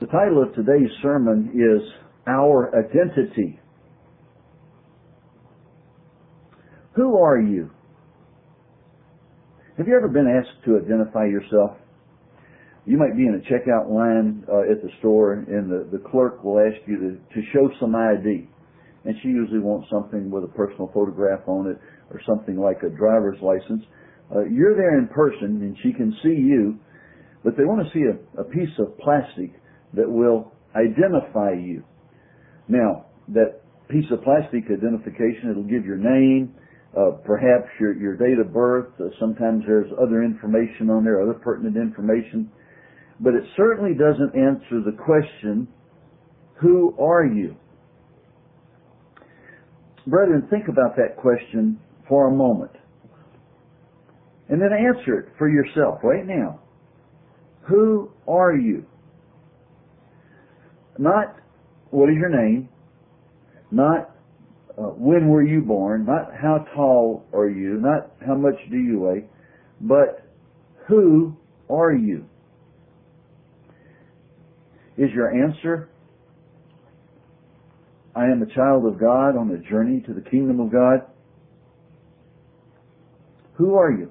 title of today's sermon is Our Identity. Who are you? Have you ever been asked to identify yourself? You might be in a checkout line at the store, and the clerk will ask you to show some ID. And she usually wants something with a personal photograph on it or something like a driver's license. You're there in person, and she can see you, but they want to see a piece of plastic that will identify you. Now, that piece of plastic identification, it'll give your name, perhaps your date of birth. Sometimes there's other information on there, other pertinent information. But it certainly doesn't answer the question, who are you? Brethren, think about that question for a moment. And then answer it for yourself right now. Who are you? Not what is your name, not when were you born, not how tall are you, not how much do you weigh, but who are you? Is your answer, I am a child of God on a journey to the kingdom of God? Who are you?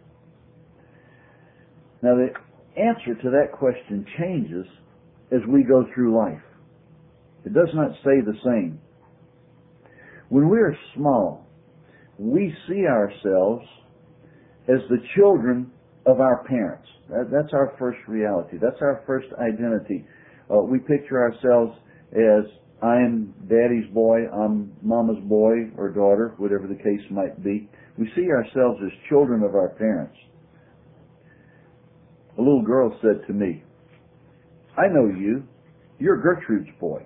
Now the answer to that question changes as we go through life. It does not stay the same. When we are small, we see ourselves as the children of our parents. That's our first reality. That's our first identity. We picture ourselves as, I'm daddy's boy, I'm mama's boy or daughter, whatever the case might be. We see ourselves as children of our parents. A little girl said to me, I know you. You're Gertrude's boy.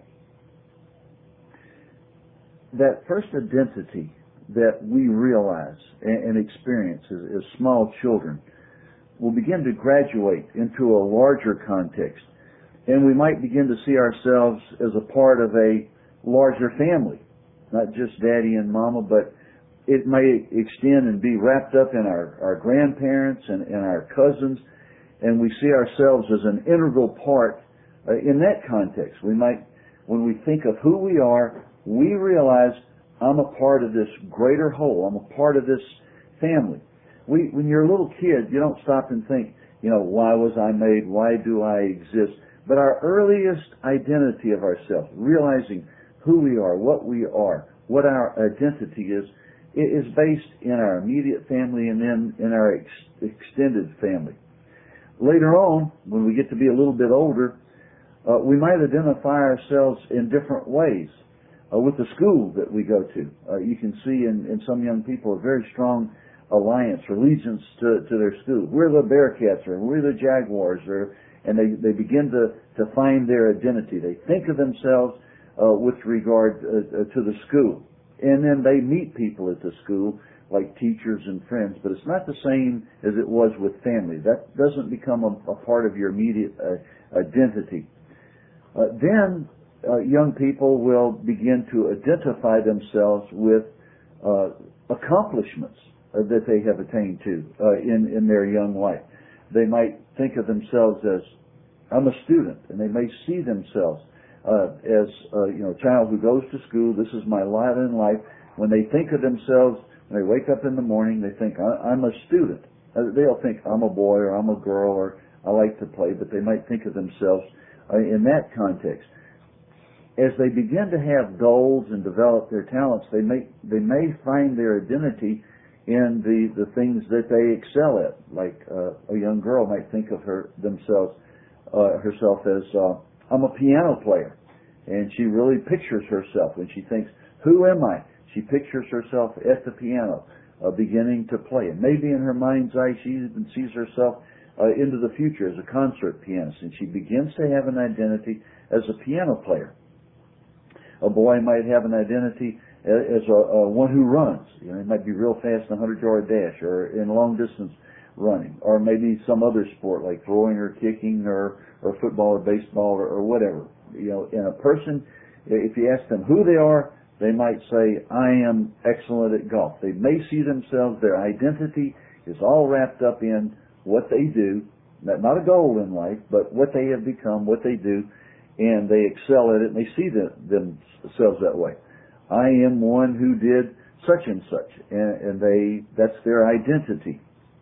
That first identity that we realize and experience as small children will begin to graduate into a larger context. And we might begin to see ourselves as a part of a larger family. Not just daddy and mama, but it may extend and be wrapped up in our grandparents and our cousins. And we see ourselves as an integral part in that context. We might, when we think of who we are, we realize I'm a part of this greater whole. I'm a part of this family. When you're a little kid, you don't stop and think, why was I made? Why do I exist? But our earliest identity of ourselves, realizing who we are, what what our identity is based in our immediate family and then in our extended family. Later on, when we get to be a little bit older, we might identify ourselves in different ways with the school that we go to. You can see in some young people a very strong alliance or allegiance to their school. We're the Bearcats, or we're the Jaguars, and they begin to find their identity. They think of themselves with regard to the school. And then they meet people at the school, like teachers and friends, but it's not the same as it was with family. That doesn't become a part of your immediate identity. Then young people will begin to identify themselves with accomplishments that they have attained to in their young life. They might think of themselves as, I'm a student, and they may see themselves as a child who goes to school. This is my lot in life. When they think of themselves, when they wake up in the morning, they think, I'm a student. They'll think, I'm a boy or I'm a girl or I like to play, but they might think of themselves in that context. As they begin to have goals and develop their talents, they may find their identity in the things that they excel at. Like a young girl might think of herself as, I'm a piano player. And she really pictures herself when she thinks, who am I? She pictures herself at the piano, beginning to play. And maybe in her mind's eye, she even sees herself into the future as a concert pianist. And she begins to have an identity as a piano player. A boy might have an identity as one who runs. He might be real fast in a 100-yard dash or in long-distance running, or maybe some other sport like throwing or kicking or football or baseball or whatever. In a person, if you ask them who they are, they might say, I am excellent at golf. They may see themselves, their identity is all wrapped up in what they do, not a goal in life, but what they have become, what they do, and they excel at it, and they see themselves that way. I am one who did such and such, and that's their identity.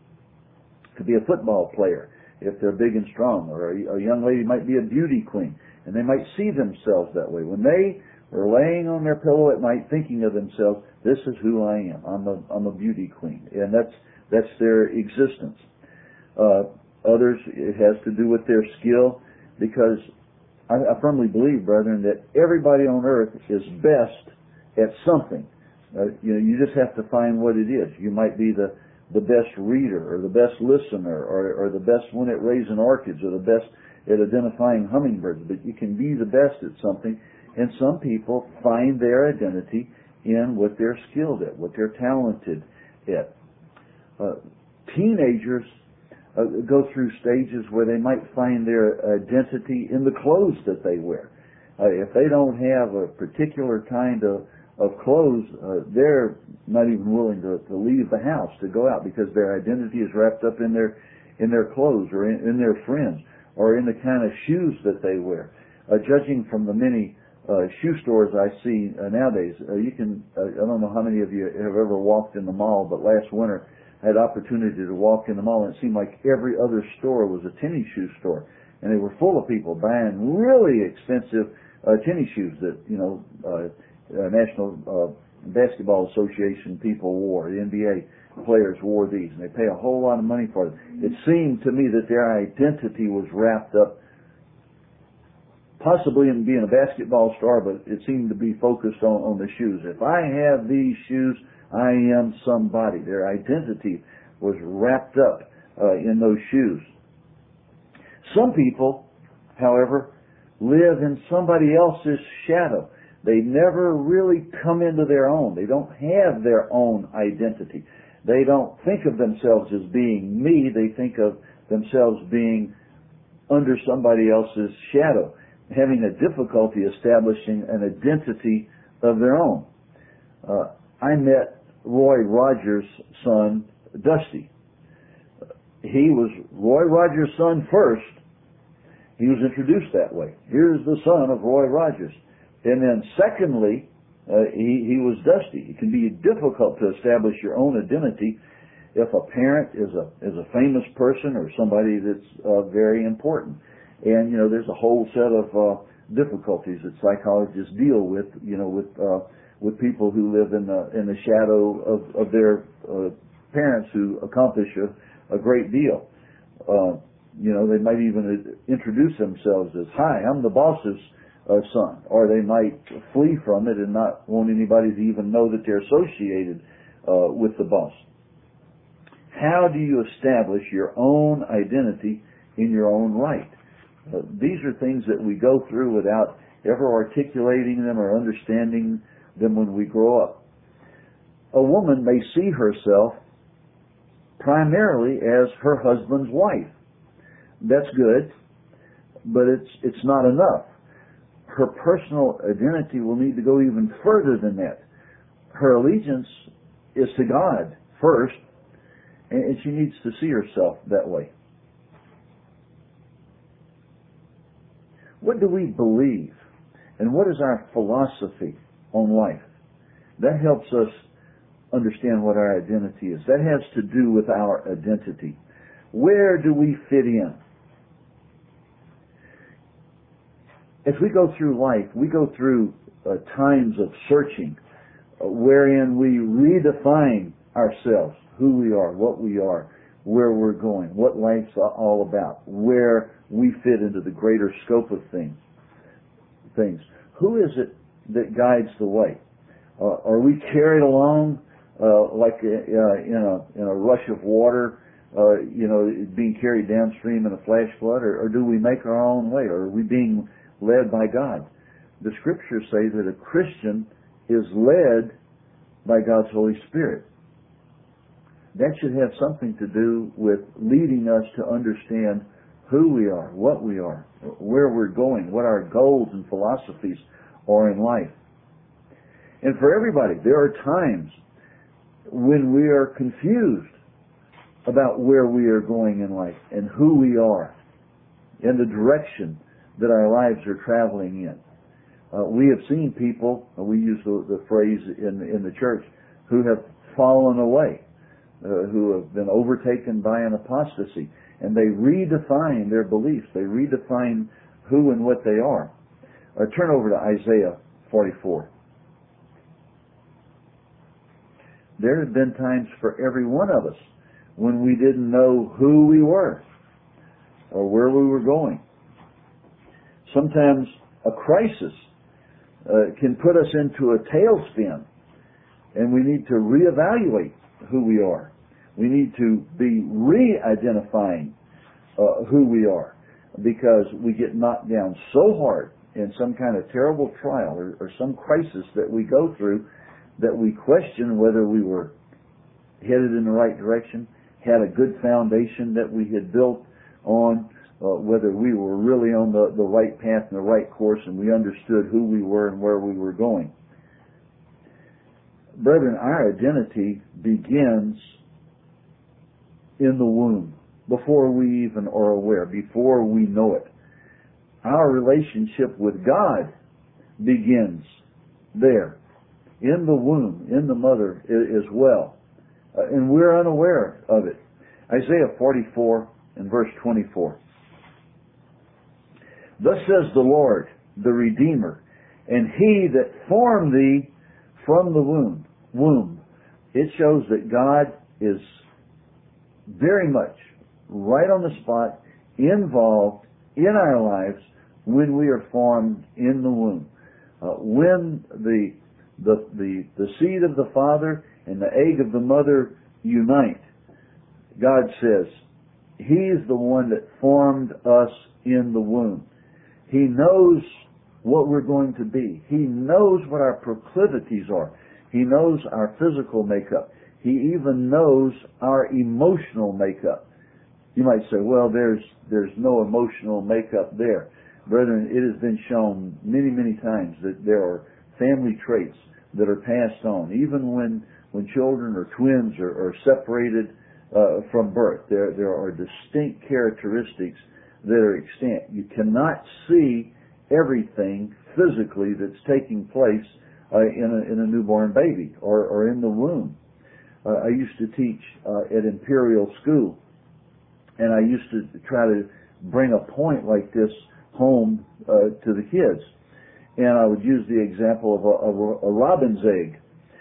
To be a football player, if they're big and strong, or a young lady might be a beauty queen, and they might see themselves that way. When they are laying on their pillow at night thinking of themselves, this is who I am. I'm a beauty queen, and that's their existence. Others, it has to do with their skill, because I firmly believe, brethren, that everybody on earth is best at something. You just have to find what it is. You might be the best reader, or the best listener, or the best one at raising orchids, or the best at identifying hummingbirds, but you can be the best at something, and some people find their identity in what they're skilled at, what they're talented at. Teenagers go through stages where they might find their identity in the clothes that they wear. If they don't have a particular kind of clothes, they're not even willing to leave the house to go out, because their identity is wrapped up in their clothes, or in their friends, or in the kind of shoes that they wear. Judging from the many shoe stores I see nowadays, I don't know how many of you have ever walked in the mall, but last winter I had opportunity to walk in the mall, and it seemed like every other store was a tennis shoe store, and they were full of people buying really expensive tennis shoes that National Basketball Association people wore. The NBA players wore these, and they pay a whole lot of money for them. It seemed to me that their identity was wrapped up possibly in being a basketball star, but it seemed to be focused on the shoes. If I have these shoes, I am somebody. Their identity was wrapped up in those shoes. Some people, however, live in somebody else's shadow. They never really come into their own. They don't have their own identity. They don't think of themselves as being me. They think of themselves being under somebody else's shadow, having a difficulty establishing an identity of their own. I met Roy Rogers' son, Dusty. He was Roy Rogers' son first. He was introduced that way. Here's the son of Roy Rogers. And then secondly, he was Dusty. It can be difficult to establish your own identity if a parent is a famous person, or somebody that's very important. And there's a whole set of difficulties that psychologists deal with. With people who live in the shadow of their parents who accomplish a great deal. They might even introduce themselves as, "Hi, I'm the boss's son," or they might flee from it and not want anybody to even know that they're associated with the boss. How do you establish your own identity in your own right? These are things that we go through without ever articulating them or understanding them when we grow up. A woman may see herself primarily as her husband's wife. That's good, but it's not enough. Her personal identity will need to go even further than that. Her allegiance is to God first, and she needs to see herself that way. What do we believe, and what is our philosophy on life? That helps us understand what our identity is. That has to do with our identity. Where do we fit in? As we go through life, we go through times of searching, wherein we redefine ourselves, who we are, what we are, where we're going, what life's all about, where we fit into the greater scope of things. Who is it that guides the way? Are we carried along like in a rush of water, being carried downstream in a flash flood, or do we make our own way? Or are we being led by God? The scriptures say that a Christian is led by God's Holy Spirit. That should have something to do with leading us to understand who we are, what we are, where we're going, what our goals and philosophies are in life. And for everybody, there are times when we are confused about where we are going in life and who we are and the direction that our lives are traveling in. We have seen people, we use the phrase in the church, who have fallen away, who have been overtaken by an apostasy, and they redefine their beliefs. They redefine who and what they are. Turn over to Isaiah 44. There have been times for every one of us when we didn't know who we were or where we were going. Sometimes a crisis can put us into a tailspin, and we need to reevaluate who we are. We need to be re-identifying who we are, because we get knocked down so hard in some kind of terrible trial or some crisis that we go through that we question whether we were headed in the right direction, had a good foundation that we had built on, whether we were really on the right path and the right course, and we understood who we were and where we were going. Brethren, our identity begins in the womb, before we even are aware, before we know it. Our relationship with God begins there, in the womb, in the mother as well. And we're unaware of it. Isaiah 44 and verse 24. Thus says the Lord, the Redeemer, and He that formed thee from the womb. It shows that God is very much right on the spot, involved in our lives when we are formed in the womb. When the seed of the father and the egg of the mother unite, God says He is the one that formed us in the womb. He knows what we're going to be. He knows what our proclivities are. He knows our physical makeup. He even knows our emotional makeup. You might say, well, there's no emotional makeup there. Brethren, it has been shown many, many times that there are family traits that are passed on. Even when children or twins are separated from birth, there are distinct characteristics that are extant. You cannot see everything physically that's taking place in a newborn baby or in the womb. I used to teach at Imperial School, and I used to try to bring a point like this home to the kids. And I would use the example of a robin's egg.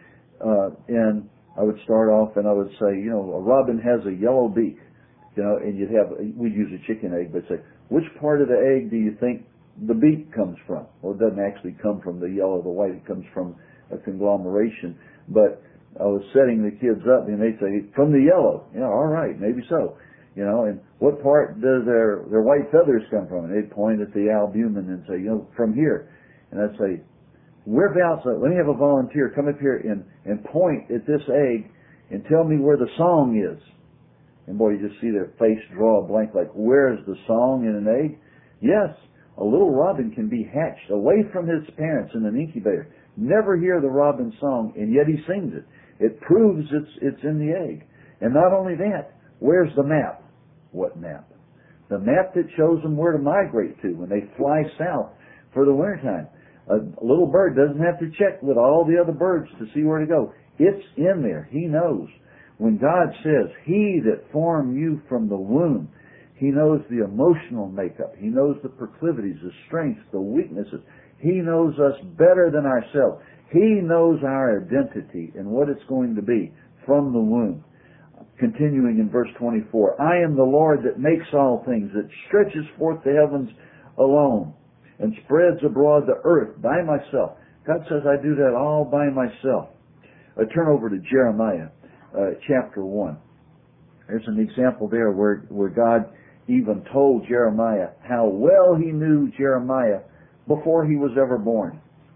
And I would start off and I would say, a robin has a yellow beak, and we'd use a chicken egg, but say, which part of the egg do you think the beak comes from? Well, it doesn't actually come from the yellow or the white, it comes from a conglomeration. But I was setting the kids up, and they'd say, from the yellow. All right, maybe so. And what part does their white feathers come from? And they'd point at the albumin and say, from here. And I'd say, whereabouts, let me have a volunteer come up here and point at this egg and tell me where the song is. And boy, you just see their face draw a blank, like, where is the song in an egg? Yes, a little robin can be hatched away from his parents in an incubator, never hear the robin song, and yet he sings it. It proves it's in the egg. And not only that, where's the map? What map? The map that shows them where to migrate to when they fly south for the wintertime. A little bird doesn't have to check with all the other birds to see where to go. It's in there. He knows. When God says, He that formed you from the womb, He knows the emotional makeup. He knows the proclivities, the strengths, the weaknesses. He knows us better than ourselves. He knows our identity and what it's going to be from the womb. Continuing in verse 24, I am the Lord that makes all things, that stretches forth the heavens alone, and spreads abroad the earth by myself. God says I do that all by myself. Turn over to Jeremiah chapter 1. There's an example there where God even told Jeremiah how well He knew Jeremiah before he was ever born.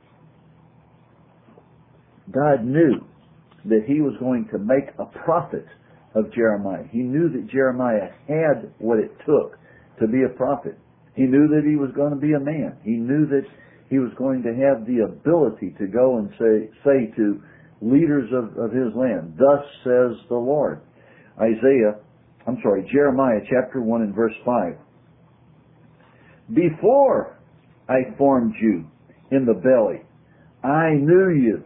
God knew that He was going to make a prophet of Jeremiah. He knew that Jeremiah had what it took to be a prophet. He knew that he was going to be a man. He knew that he was going to have the ability to go and say to leaders of his land, thus says the Lord. Jeremiah chapter 1 and verse 5. Before I formed you in the belly, I knew you.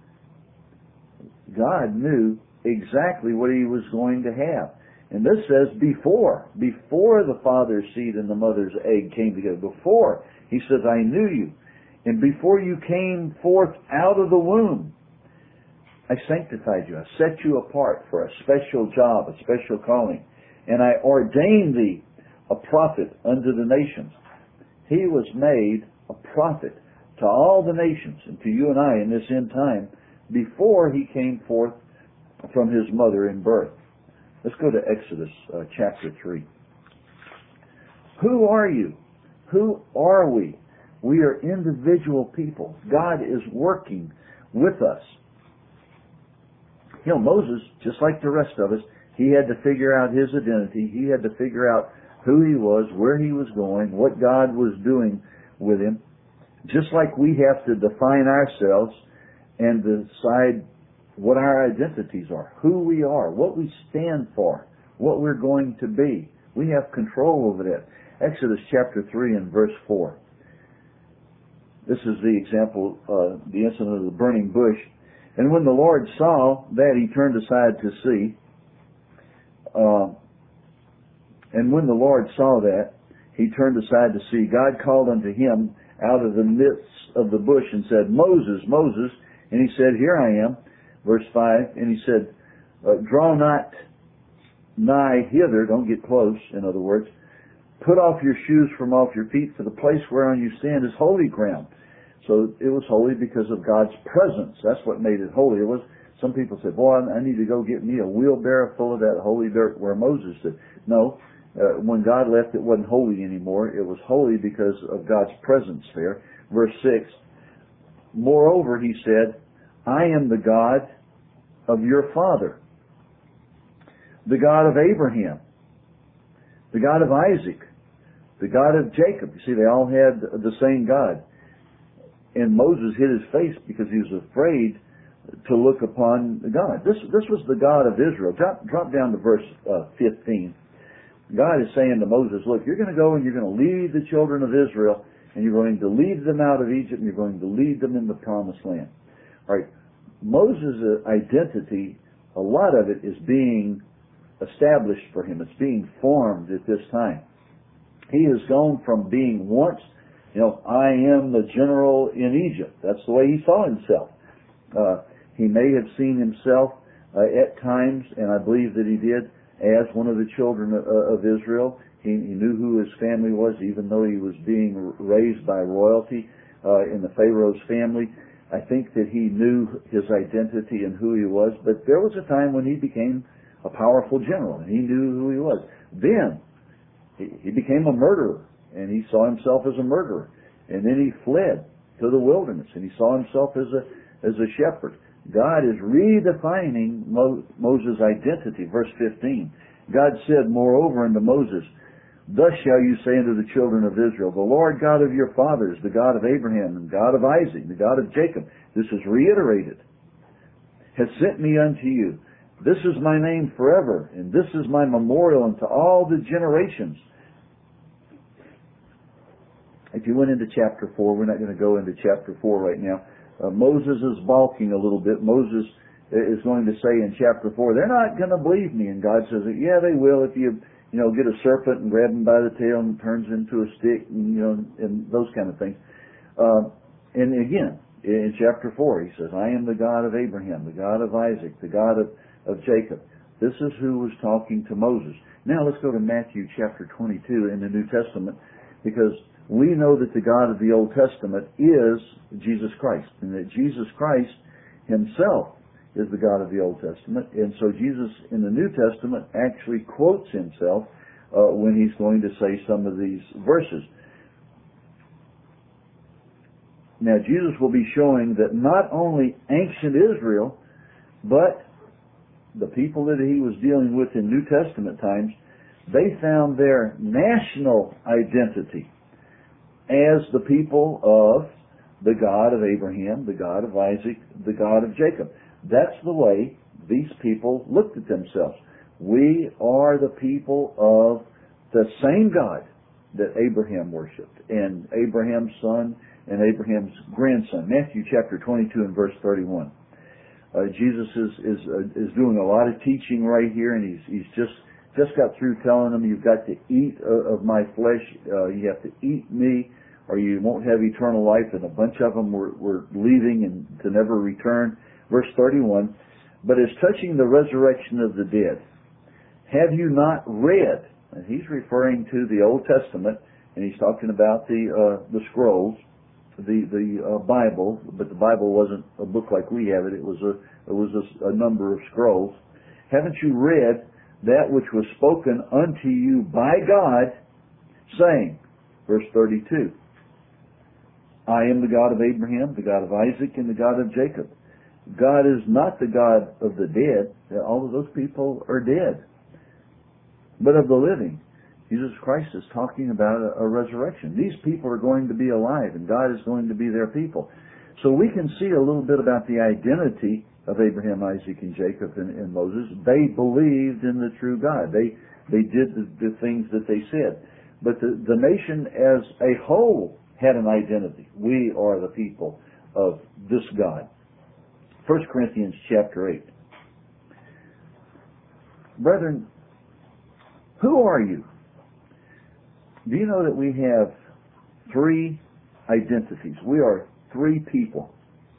God knew exactly what he was going to have. And this says before the father's seed and the mother's egg came together. Before, he says, I knew you. And before you came forth out of the womb, I sanctified you. I set you apart for a special job, a special calling. And I ordained thee a prophet unto the nations. He was made a prophet to all the nations and to you and I in this end time before he came forth from his mother in birth. Let's go to Exodus chapter 3. Who are you? Who are we? We are individual people. God is working with us. You know, Moses, just like the rest of us, he had to figure out his identity. He had to figure out who he was, where he was going, what God was doing with him. Just like we have to define ourselves and decide what our identities are, who we are, what we stand for, what we're going to be. We have control over that. Exodus chapter 3 and verse 4. This is the example, the incident of the burning bush. And when the Lord saw that, he turned aside to see. And when the Lord saw that, he turned aside to see. God called unto him out of the midst of the bush and said, Moses, Moses. And he said, Here I am. Verse 5, and he said, draw not nigh hither, don't get close, in other words. Put off your shoes from off your feet, for the place whereon you stand is holy ground. So it was holy because of God's presence. That's what made it holy. It was. Some people said, boy, I need to go get me a wheelbarrow full of that holy dirt where Moses did. No, when God left, it wasn't holy anymore. It was holy because of God's presence there. Verse 6, moreover, he said, I am the God of your father, the God of Abraham, the God of Isaac, the God of Jacob. You see, they all had the same God. And Moses hid his face because he was afraid to look upon God. This was the God of Israel. Drop down to verse 15. God is saying to Moses, look, you're going to go and you're going to lead the children of Israel, and you're going to lead them out of Egypt, and you're going to lead them in the promised land. All right. Moses' identity, a lot of it is being established for him. It's being formed at this time. He has gone from being once, I am the general in Egypt. That's the way he saw himself. He may have seen himself at times, and I believe that he did, as one of the children of Israel. He knew who his family was, even though he was being raised by royalty in the Pharaoh's family. I think that he knew his identity and who he was, but there was a time when he became a powerful general, and he knew who he was. Then he became a murderer, and he saw himself as a murderer. And then he fled to the wilderness, and he saw himself as a shepherd. God is redefining Moses' identity. Verse 15. God said, moreover, unto Moses, thus shall you say unto the children of Israel, the Lord God of your fathers, the God of Abraham, and God of Isaac, the God of Jacob, this is reiterated, has sent me unto you. This is my name forever, and this is my memorial unto all the generations. If you went into chapter 4, we're not going to go into chapter 4 right now. Moses is balking a little bit. Moses is going to say in chapter 4, they're not going to believe me. And God says, yeah, they will if you get a serpent and grab him by the tail and it turns into a stick, and those kind of things. And again, in chapter 4, he says, I am the God of Abraham, the God of Isaac, the God of Jacob. This is who was talking to Moses. Now let's go to Matthew chapter 22 in the New Testament, because we know that the God of the Old Testament is Jesus Christ, and that Jesus Christ himself is the God of the Old Testament. And so Jesus in the New Testament actually quotes himself when he's going to say some of these verses. Now Jesus will be showing that not only ancient Israel, but the people that he was dealing with in New Testament times, they found their national identity as the people of the God of Abraham, the God of Isaac, the God of Jacob. That's the way these people looked at themselves. We are the people of the same God, that Abraham worshipped, and Abraham's son and Abraham's grandson. Matthew chapter 22 and verse 31. Jesus is doing a lot of teaching right here, and he's just got through telling them, you've got to eat of my flesh, you have to eat me, or you won't have eternal life. And a bunch of them were leaving and to never return. Verse 31, but as touching the resurrection of the dead, have you not read? And he's referring to the Old Testament, and he's talking about the scrolls, the Bible, but the Bible wasn't a book like we have it. It was a number of scrolls. Haven't you read that which was spoken unto you by God, saying, verse 32, I am the God of Abraham, the God of Isaac, and the God of Jacob. God is not the God of the dead. All of those people are dead, but of the living. Jesus Christ is talking about a resurrection. These people are going to be alive, and God is going to be their people. So we can see a little bit about the identity of Abraham, Isaac, and Jacob and Moses. They believed in the true God. They did the things that they said. But the nation as a whole had an identity. We are the people of this God. 1 Corinthians chapter 8. Brethren, who are you? Do you know that we have three identities? We are three people.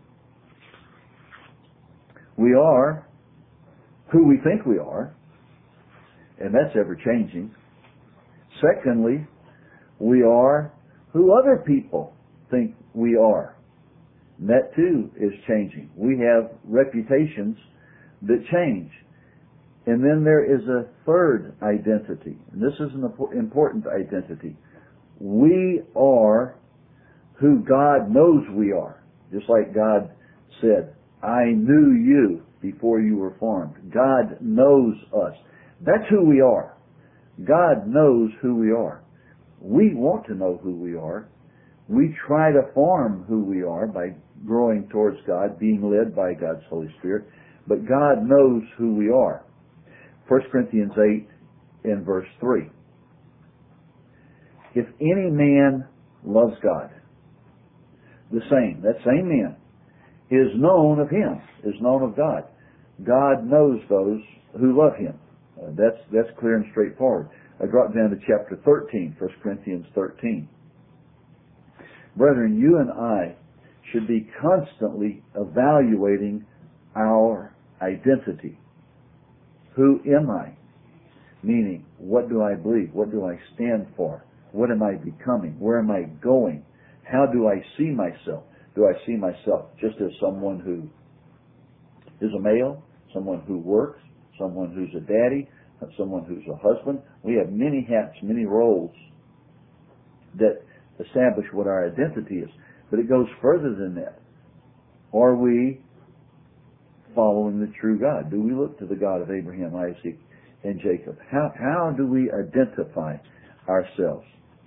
We are who we think we are, and that's ever changing. Secondly, we are who other people think we are. And that too is changing. We have reputations that change. And then there is a third identity, and this is an important identity. We are who God knows we are. Just like God said, I knew you before you were formed. God knows us. That's who we are. God knows who we are. We want to know who we are. We try to form who we are by growing towards God, being led by God's Holy Spirit. But God knows who we are. 1 Corinthians 8 and verse 3. If any man loves God, that same man is known of him, is known of God. God knows those who love him. That's clear and straightforward. I drop down to chapter 13, 1 Corinthians 13. Brethren, you and I should be constantly evaluating our identity. Who am I? Meaning, what do I believe? What do I stand for? What am I becoming? Where am I going? How do I see myself? Do I see myself just as someone who is a male, someone who works, someone who's a daddy, someone who's a husband? We have many hats, many roles that establish what our identity is. But it goes further than that. Are we following the true God? Do we look to the God of Abraham, Isaac, and Jacob? How do we identify ourselves?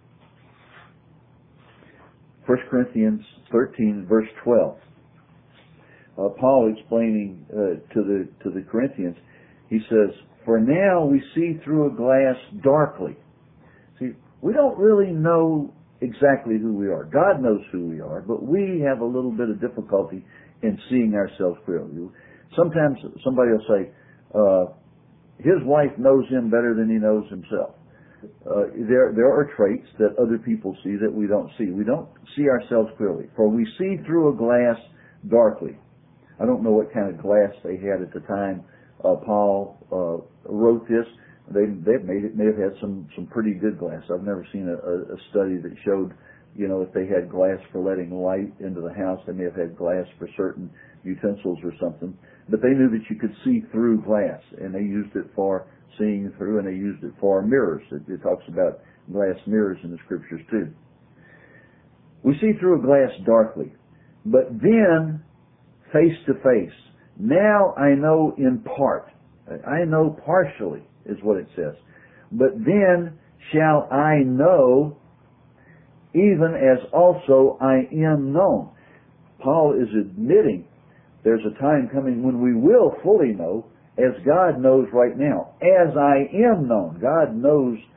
1 Corinthians 13, verse 12. Paul explaining to the Corinthians, he says, for now we see through a glass darkly. See, we don't really know exactly who we are. God knows who we are, but we have a little bit of difficulty in seeing ourselves clearly. Sometimes somebody will say, his wife knows him better than he knows himself. There are traits that other people see that we don't see. We don't see ourselves clearly. For we see through a glass darkly. I don't know what kind of glass they had at the time Paul wrote this. They may have had some pretty good glass. I've never seen a study that showed, if they had glass for letting light into the house. They may have had glass for certain utensils or something. But they knew that you could see through glass, and they used it for seeing through, and they used it for mirrors. It talks about glass mirrors in the scriptures too. We see through a glass darkly, but then face to face. Now I know in part. I know partially is what it says. But then shall I know even as also I am known. Paul is admitting there's a time coming when we will fully know as God knows right now. As I am known. God knows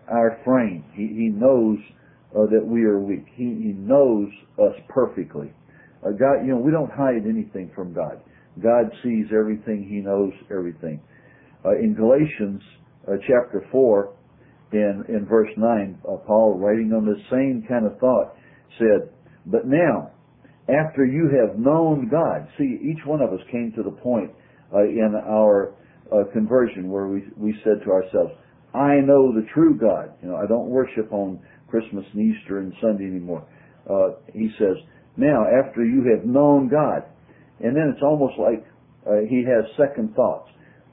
our frame. He knows that we are weak. He knows us perfectly. God, we don't hide anything from God. God sees everything. He knows everything. In Galatians chapter 4, in verse 9, Paul, writing on the same kind of thought, said, "But now, after you have known God," see, each one of us came to the point in our conversion where we said to ourselves, "I know the true God. I don't worship on Christmas and Easter and Sunday anymore." He says, "Now, after you have known God," and then it's almost like he has second thoughts.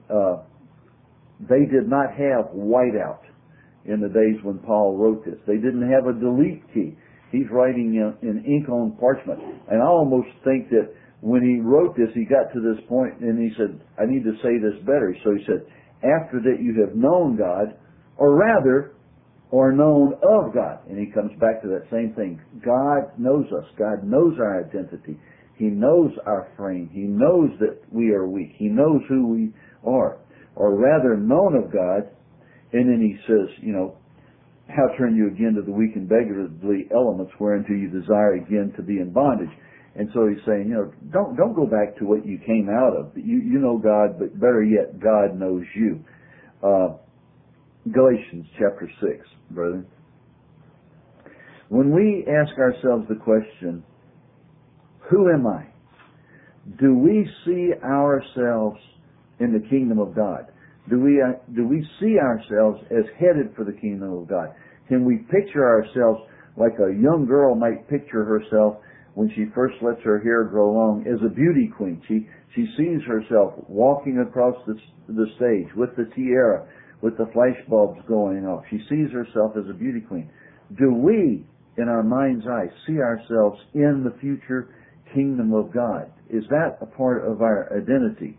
They did not have whiteout in the days when Paul wrote this. They didn't have a delete key. He's writing in ink on parchment. And I almost think that when he wrote this, he got to this point and he said, "I need to say this better." So he said, "After that you have known God, or rather, or known of God." And he comes back to that same thing. God knows us. God knows our identity. He knows our frame. He knows that we are weak. He knows who we are. Or rather, known of God. And then he says, "How turn you again to the weak and beggarly elements whereunto you desire again to be in bondage?" And so he's saying, don't go back to what you came out of. You know God, but better yet, God knows you. Galatians chapter 6, brethren. When we ask ourselves the question, who am I? Do we see ourselves in the kingdom of God? Do we see ourselves as headed for the kingdom of God? Can we picture ourselves like a young girl might picture herself when she first lets her hair grow long as a beauty queen? She sees herself walking across the stage with the tiara, with the flash bulbs going off. She sees herself as a beauty queen. Do we, in our mind's eye, see ourselves in the future kingdom of God? Is that a part of our identity?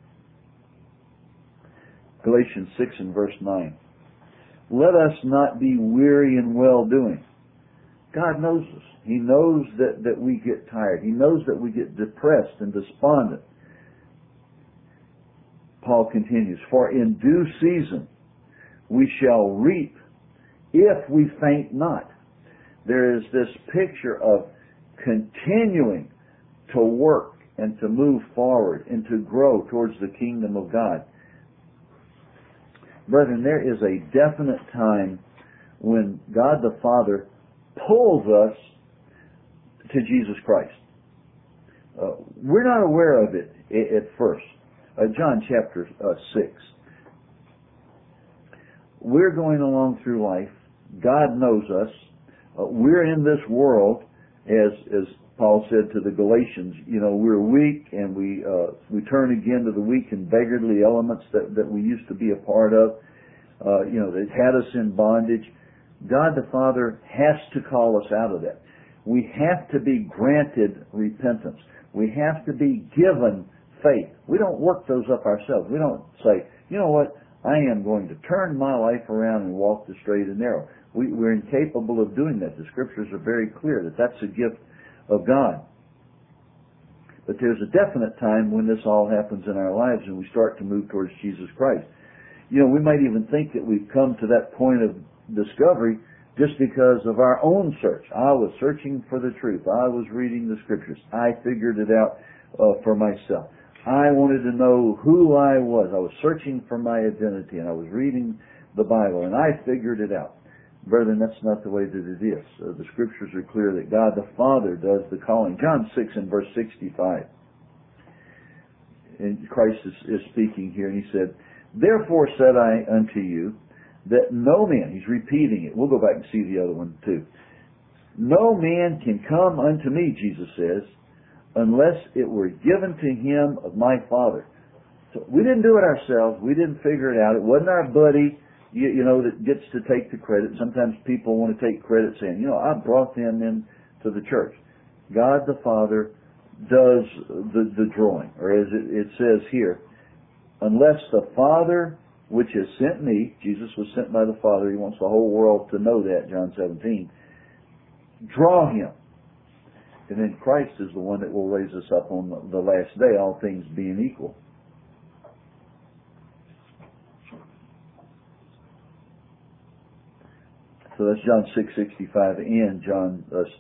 Galatians 6 and verse 9. "Let us not be weary in well-doing." God knows us. He knows that we get tired. He knows that we get depressed and despondent. Paul continues, "For in due season we shall reap if we faint not." There is this picture of continuing to work and to move forward and to grow towards the kingdom of God. Brethren, there is a definite time when God the Father pulls us to Jesus Christ. We're not aware of it at first. John chapter 6. We're going along through life. God knows us. We're in this world, as Paul said to the Galatians, we're weak, and we turn again to the weak and beggarly elements that we used to be a part of, that had us in bondage. God the Father has to call us out of that. We have to be granted repentance. We have to be given faith. We don't work those up ourselves. We don't say, "You know what, I am going to turn my life around and walk the straight and narrow." We're incapable of doing that. The Scriptures are very clear that that's a gift of God. But there's a definite time when this all happens in our lives and we start to move towards Jesus Christ. We might even think that we've come to that point of discovery just because of our own search. I was searching for the truth. I was reading the Scriptures. I figured it out for myself. I wanted to know who I was. I was searching for my identity, and I was reading the Bible, and I figured it out. Brethren, that's not the way that it is. The Scriptures are clear that God the Father does the calling. John 6 and verse 65. And Christ is speaking here, and he said, "Therefore said I unto you, that no man," he's repeating it. We'll go back and see the other one too. "No man can come unto me," Jesus says, "unless it were given to him of my Father." So we didn't do it ourselves. We didn't figure it out. It wasn't our buddy, that gets to take the credit. Sometimes people want to take credit saying, "I brought them into the church." God the Father does the drawing. Or as it says here, "Unless the Father which has sent me," Jesus was sent by the Father. He wants the whole world to know that, John 17, "draw him." And then Christ is the one that will raise us up on the last day, all things being equal. So that's John 6:65 and John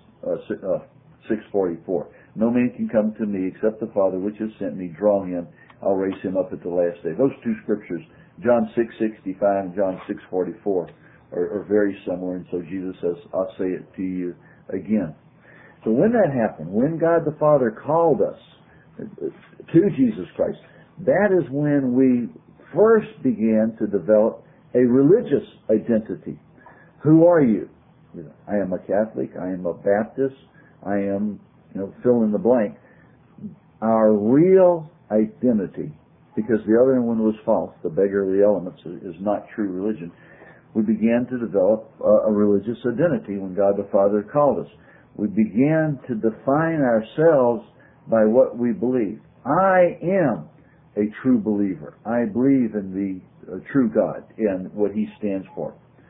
6:44. No man can come to me except the Father which has sent me. Draw him. I'll raise him up at the last day. Those two scriptures, John 6:65 and John 6:44, are very similar. And so Jesus says, I'll say it to you again. So when that happened, when God the Father called us to Jesus Christ, that is when we first began to develop a religious identity. Who are you? I am a Catholic. I am a Baptist. I am, fill in the blank. Our real identity, because the other one was false, the beggar of the elements is not true religion. We began to develop a religious identity when God the Father called us. We began to define ourselves by what we believe. I am a true believer. I believe in the true God and what He stands for.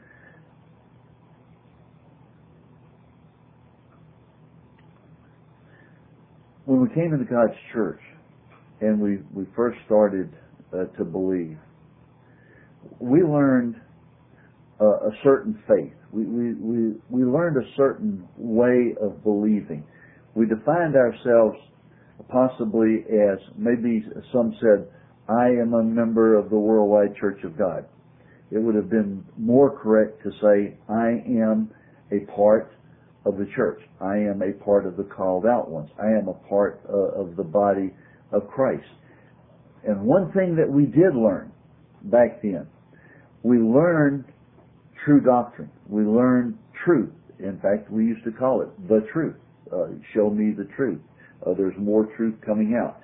When we came into God's church and we first started to believe, we learned a certain faith. We learned a certain way of believing. We defined ourselves possibly as, maybe some said, I am a member of the Worldwide Church of God. It would have been more correct to say, I am a part of the church. I am a part of the called out ones. I am a part of the body of Christ. And one thing that we did learn back then, we learned true doctrine. We learned truth. In fact, we used to call it the truth. Show me the truth. There's more truth coming out.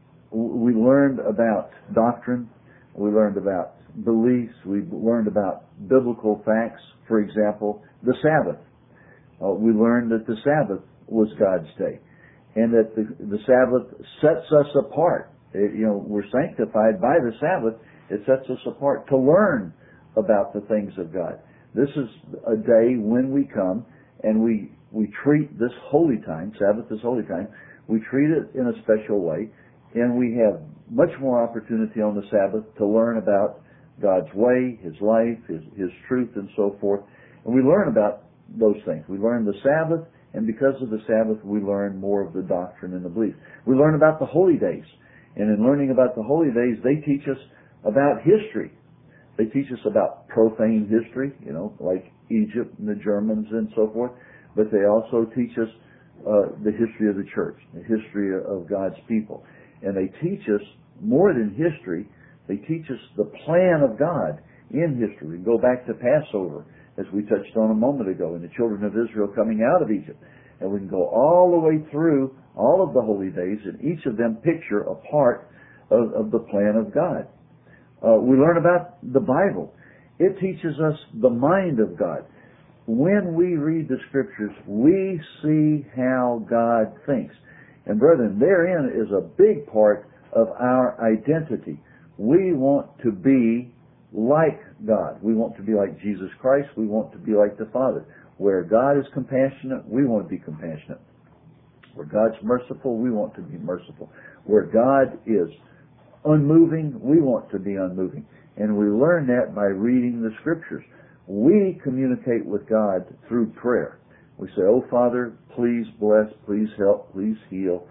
We learned about doctrine. We learned about beliefs. We learned about biblical facts. For example, the Sabbath. We learned that the Sabbath was God's day, and that the Sabbath sets us apart. We're sanctified by the Sabbath. It sets us apart to learn about the things of God. This is a day when we come and we treat this holy time, Sabbath is holy time, we treat it in a special way, and we have much more opportunity on the Sabbath to learn about God's way, His life, His truth, and so forth. And we learn about those things. We learn the Sabbath, and because of the Sabbath, we learn more of the doctrine and the belief. We learn about the holy days, and in learning about the holy days, they teach us about history. They teach us about profane history, like Egypt and the Germans and so forth, but they also teach us the history of the church, the history of God's people. And they teach us more than history. They teach us the plan of God in history. We go back to Passover, as we touched on a moment ago, and the children of Israel coming out of Egypt. And we can go all the way through all of the holy days, and each of them picture a part of the plan of God. We learn about the Bible. It teaches us the mind of God. When we read the Scriptures, we see how God thinks. And brethren, therein is a big part of our identity. We want to be like God. We want to be like Jesus Christ. We want to be like the Father. Where God is compassionate, we want to be compassionate. Where God's merciful, we want to be merciful. Where God is unmoving, we want to be unmoving. And we learn that by reading the Scriptures. We communicate with God through prayer. We say, oh Father, please bless, please help, please heal.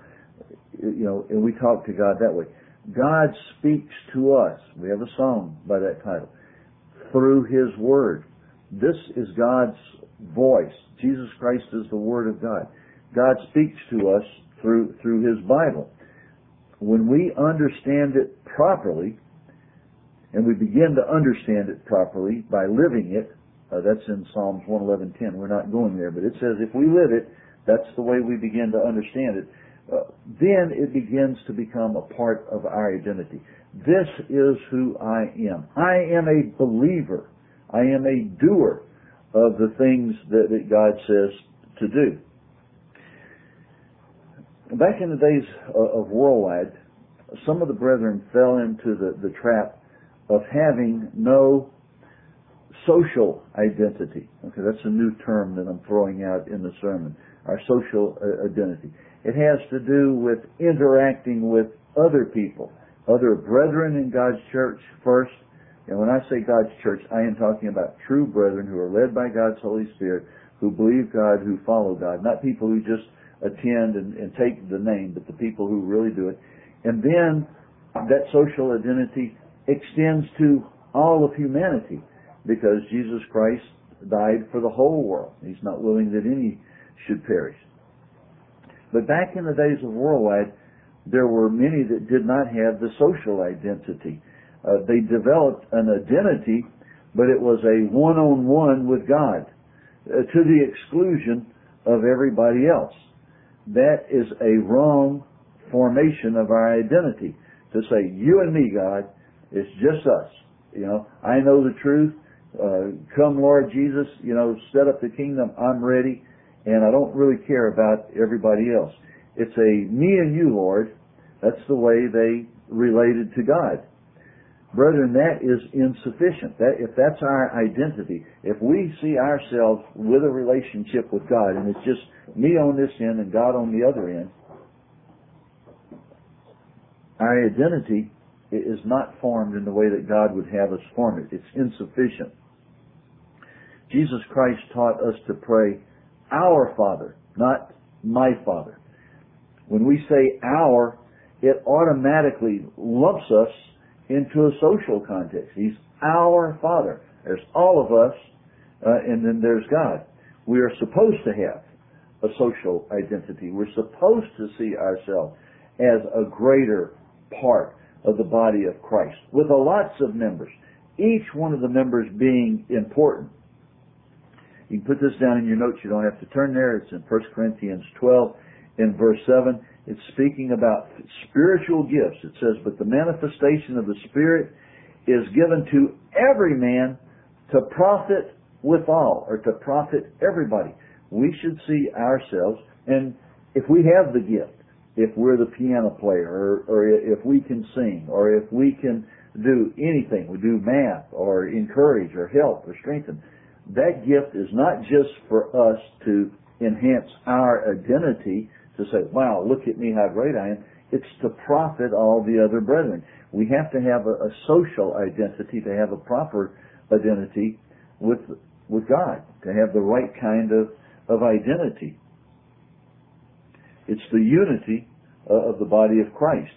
And we talk to God that way. God speaks to us. We have a song by that title. Through His Word. This is God's voice. Jesus Christ is the Word of God. God speaks to us through His Bible. When we understand it properly, and we begin to understand it properly by living it, that's in Psalms 111:10. We're not going there, but it says if we live it, that's the way we begin to understand it. Then it begins to become a part of our identity. This is who I am. I am a believer. I am a doer of the things that God says to do. Back in the days of Worldwide, some of the brethren fell into the trap of having no social identity. Okay, that's a new term that I'm throwing out in the sermon. Our social identity. It has to do with interacting with other people, other brethren in God's church first, And when I say God's church, I am talking about true brethren who are led by God's Holy Spirit, who believe God, who follow God, not people who just attend and take the name, but the people who really do it. And then that social identity extends to all of humanity, because Jesus Christ died for the whole world. He's not willing that any should perish. But back in the days of Worldwide, there were many that did not have the social identity. They developed an identity, but it was a one-on-one with God, to the exclusion of everybody else. That is a wrong formation of our identity, to say, you and me, God, it's just us. I know the truth. Come, Lord Jesus, set up the kingdom. I'm ready, and I don't really care about everybody else. It's a me and you, Lord. That's the way they related to God. Brethren, that is insufficient. If that's our identity, if we see ourselves with a relationship with God, and it's just me on this end and God on the other end, our identity is not formed in the way that God would have us form it. It's insufficient. Jesus Christ taught us to pray, our Father, not my Father. When we say our, it automatically lumps us into a social context. He's our Father. There's all of us, and then there's God. We are supposed to have a social identity. We're supposed to see ourselves as a greater part of the body of Christ, with lots of members, each one of the members being important. You can put this down in your notes. You don't have to turn there. It's in 1 Corinthians 12 in verse 7. It's speaking about spiritual gifts. It says, but the manifestation of the Spirit is given to every man to profit withal, or to profit everybody. We should see ourselves, and if we have the gift, if we're the piano player, or if we can sing, or if we can do anything, we do math, or encourage, or help, or strengthen, that gift is not just for us to enhance our identity, to say, wow, look at me, how great I am. It's to profit all the other brethren. We have to have a social identity, to have a proper identity with God, to have the right kind of identity. It's the unity of the body of Christ.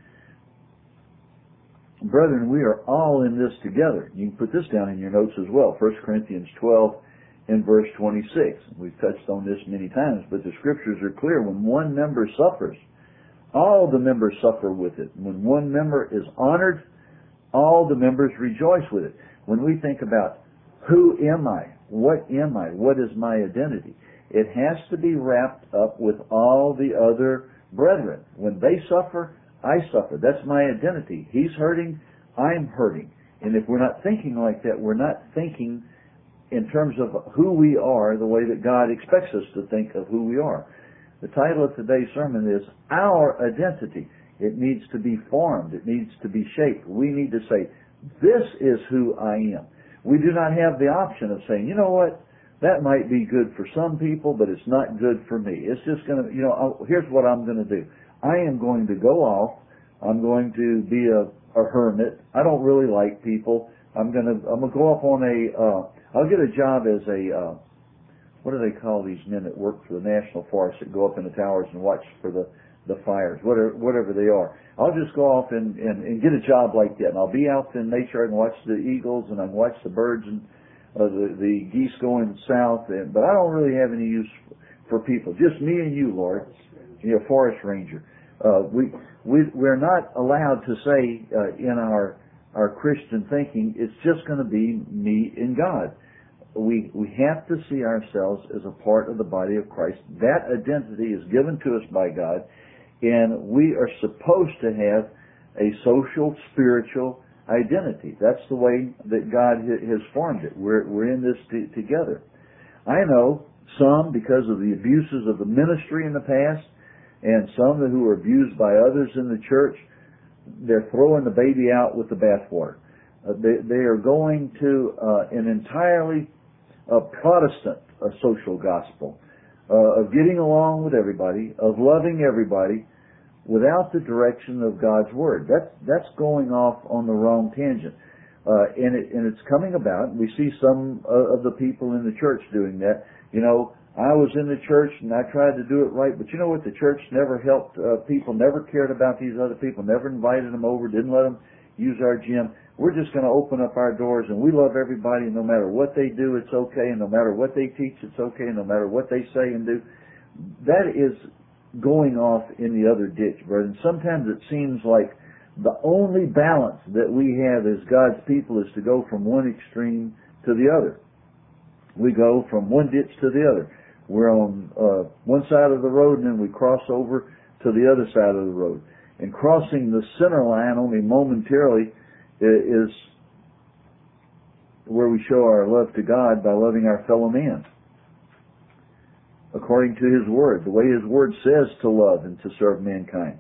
Brethren, we are all in this together. You can put this down in your notes as well. 1 Corinthians 12 in verse 26. We've touched on this many times, but the scriptures are clear. When one member suffers, all the members suffer with it. When one member is honored, all the members rejoice with it. When we think about who am I? What am I? What is my identity? It has to be wrapped up with all the other brethren. When they suffer, I suffer. That's my identity. He's hurting, I'm hurting. And if we're not thinking like that, we're not thinking in terms of who we are the way that God expects us to think of who we are. The title of today's sermon is Our Identity. It needs to be formed. It needs to be shaped. We need to say, this is who I am. We do not have the option of saying, you know what, that might be good for some people, but it's not good for me. It's just going to, here's what I'm going to do. I am going to go off. I'm going to be a hermit. I don't really like people. I'm going to go off on I'll get a job as what do they call these men that work for the National Forest that go up in the towers and watch for the fires, whatever they are. I'll just go off and get a job like that. And I'll be out in nature and watch the eagles and I can watch the birds and the geese going south. But I don't really have any use for people. Just me and you, Lord. You're a forest ranger. We're not allowed to say in our Christian thinking, it's just going to be me and God. We have to see ourselves as a part of the body of Christ. That identity is given to us by God, and we are supposed to have a social, spiritual identity. That's the way that God has formed it. We're in this together. I know some, because of the abuses of the ministry in the past, and some who were abused by others in the church, they're throwing the baby out with the bathwater. They are going to an entirely Protestant social gospel of getting along with everybody, of loving everybody, without the direction of God's Word. That's going off on the wrong tangent. And it's coming about. We see some of the people in the church doing that. I was in the church and I tried to do it right, but you know what? The church never helped people, never cared about these other people, never invited them over, didn't let them use our gym. We're just going to open up our doors, and we love everybody, and no matter what they do, it's okay, and no matter what they teach, it's okay, and no matter what they say and do. That is going off in the other ditch, brother. And sometimes it seems like the only balance that we have as God's people is to go from one extreme to the other. We go from one ditch to the other. We're on one side of the road, and then we cross over to the other side of the road. And crossing the center line only momentarily is where we show our love to God by loving our fellow man, according to His Word, the way His Word says to love and to serve mankind.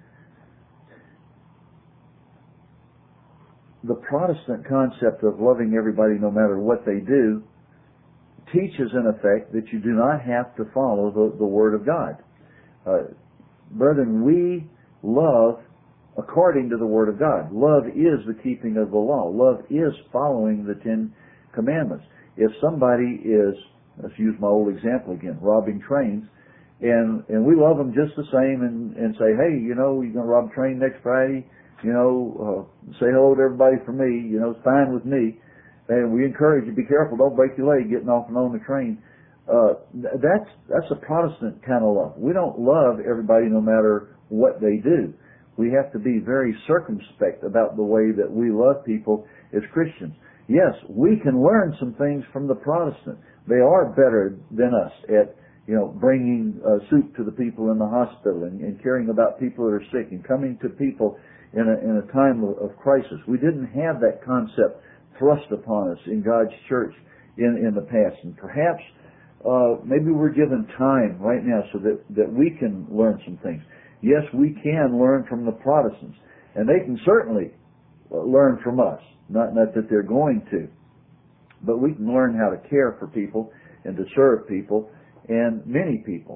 The Protestant concept of loving everybody no matter what they do teaches, in effect, that you do not have to follow the Word of God. Brethren, we love according to the Word of God. Love is the keeping of the law. Love is following the 10 Commandments. If somebody is, let's use my old example again, robbing trains, and we love them just the same and say, hey, you're going to rob a train next Friday, say hello to everybody for me, it's fine with me. And we encourage you, be careful, don't break your leg getting off and on the train. That's a Protestant kind of love. We don't love everybody no matter what they do. We have to be very circumspect about the way that we love people as Christians. Yes, we can learn some things from the Protestant. They are better than us at, bringing soup to the people in the hospital and caring about people that are sick and coming to people in a time of crisis. We didn't have that concept thrust upon us in God's church in the past. And perhaps maybe we're given time right now so that we can learn some things. Yes, we can learn from the Protestants, and they can certainly learn from us. Not that they're going to, but we can learn how to care for people and to serve people and many people.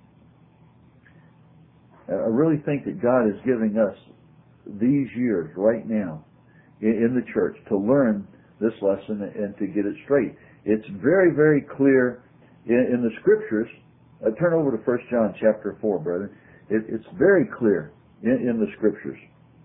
I really think that God is giving us these years right now in the church to learn this lesson and to get it straight. It's very, very clear in the Scriptures. Turn over to 1 John chapter 4, brother. It's very clear in the Scriptures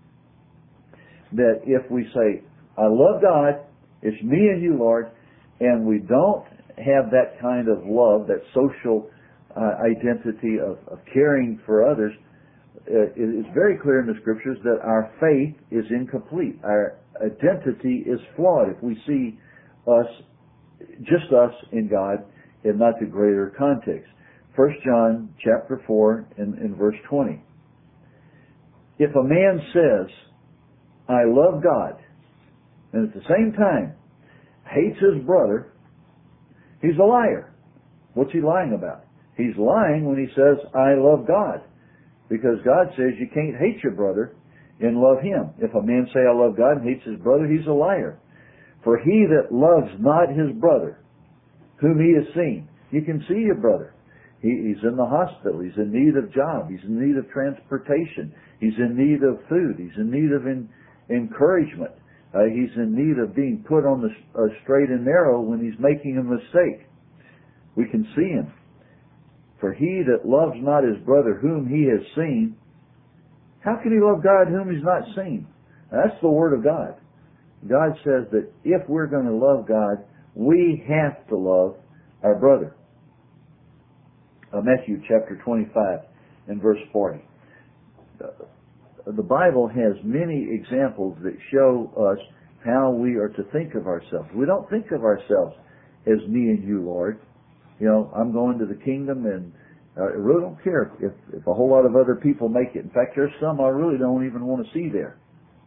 that if we say, I love God, it's me and you, Lord, and we don't have that kind of love, that social identity of caring for others, it's very clear in the Scriptures that our faith is incomplete. Our identity is flawed if we see just us in God and not the greater context. 1 John chapter 4 and verse 20. If a man says, I love God, and at the same time hates his brother, he's a liar. What's he lying about? He's lying when he says, I love God. Because God says you can't hate your brother and love him. If a man say, I love God, and hates his brother, he's a liar. For he that loves not his brother, whom he has seen. You can see your brother. He's in the hospital. He's in need of job. He's in need of transportation. He's in need of food. He's in need of encouragement. He's in need of being put on the straight and narrow when he's making a mistake. We can see him. For he that loves not his brother whom he has seen, how can he love God whom he's not seen? That's the Word of God. God says that if we're going to love God, we have to love our brother. Matthew chapter 25 and verse 40. The Bible has many examples that show us how we are to think of ourselves. We don't think of ourselves as me and you, Lord. I'm going to the kingdom, and I really don't care if a whole lot of other people make it. In fact, there's some I really don't even want to see there.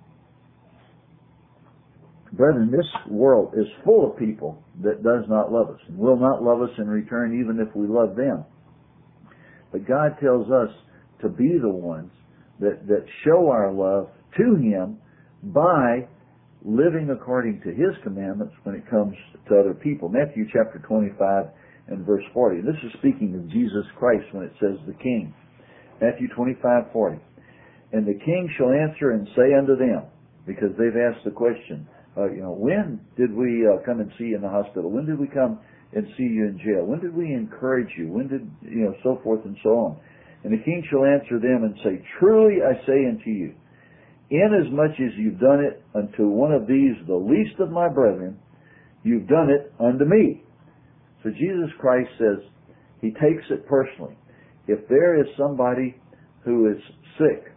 Brethren, this world is full of people that does not love us and will not love us in return even if we love them. But God tells us to be the ones that show our love to Him by living according to His commandments when it comes to other people. Matthew chapter 25 and verse 40. This is speaking of Jesus Christ when it says the King. Matthew 25:40. And the King shall answer and say unto them, because they've asked the question, When did we come and see you in the hospital? When did we come and see you in jail? When did we encourage you? When did, so forth and so on. And the king shall answer them and say, truly I say unto you, inasmuch as you've done it unto one of these, the least of my brethren, you've done it unto me. So Jesus Christ says, he takes it personally. If there is somebody who is sick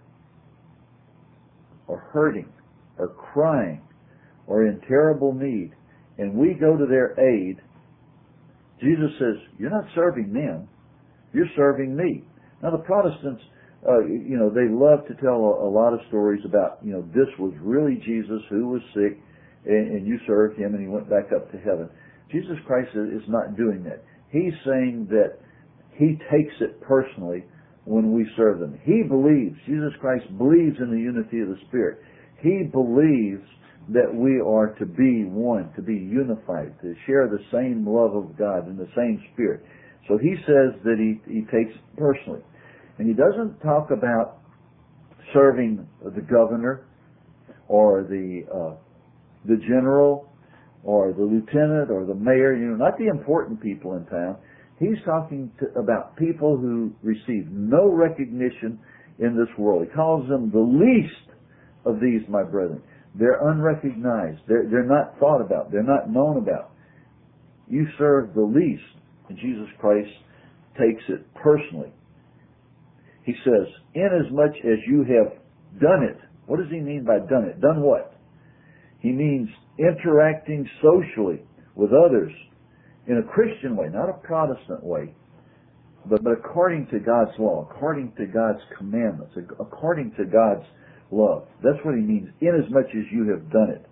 or hurting or crying or in terrible need, and we go to their aid, Jesus says, you're not serving them, you're serving me. Now the Protestants, they love to tell a lot of stories about, this was really Jesus who was sick, and you served him and he went back up to heaven. Jesus Christ is not doing that. He's saying that he takes it personally when we serve them. He believes, Jesus Christ believes in the unity of the Spirit. He believes that we are to be one, to be unified, to share the same love of God and the same Spirit. So he says that he takes it personally. And he doesn't talk about serving the governor or the general or the lieutenant or the mayor, not the important people in town. He's talking about people who receive no recognition in this world. He calls them the least of these, my brethren. They're unrecognized. They're not thought about. They're not known about. You serve the least, and Jesus Christ takes it personally. He says, inasmuch as you have done it. What does he mean by done it? Done what? He means interacting socially with others in a Christian way, not a Protestant way, but according to God's law, according to God's commandments, according to God's love. That's what he means, inasmuch as you have done it.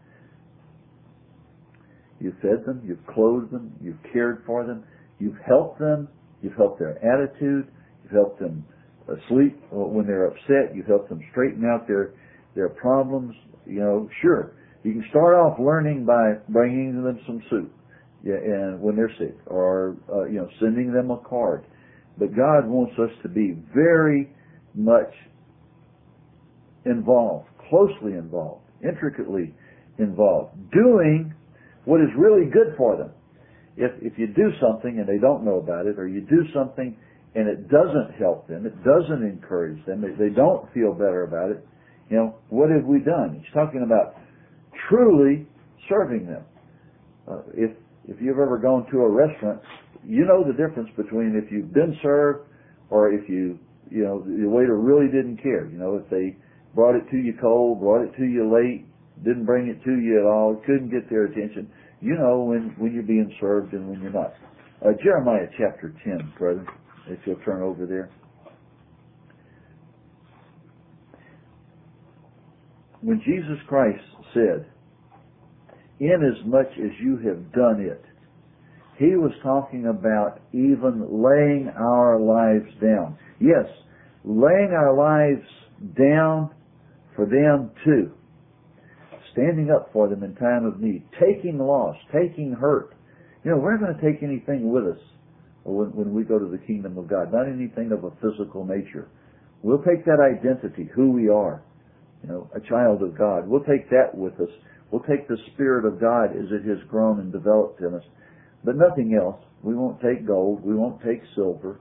You've fed them, you've clothed them, you've cared for them, you've helped them, you've helped their attitude, you've helped them sleep when they're upset, you've helped them straighten out their problems. Sure, you can start off learning by bringing them some soup, and when they're sick, or sending them a card. But God wants us to be very much involved, closely involved, intricately involved, doing what is really good for them. If you do something and they don't know about it, or you do something and it doesn't help them, it doesn't encourage them, they don't feel better about it, what have we done? He's talking about truly serving them. If you've ever gone to a restaurant, you know the difference between if you've been served or if the waiter really didn't care. If they brought it to you cold, brought it to you late, didn't bring it to you at all, couldn't get their attention, when you're being served and when you're not. Jeremiah chapter 10, brother, if you'll turn over there. When Jesus Christ said, inasmuch as you have done it, he was talking about even laying our lives down. Yes, laying our lives down for them too. Standing up for them in time of need. Taking loss, taking hurt. We're not going to take anything with us when we go to the kingdom of God. Not anything of a physical nature. We'll take that identity, who we are. A child of God. We'll take that with us. We'll take the Spirit of God as it has grown and developed in us. But nothing else. We won't take gold. We won't take silver.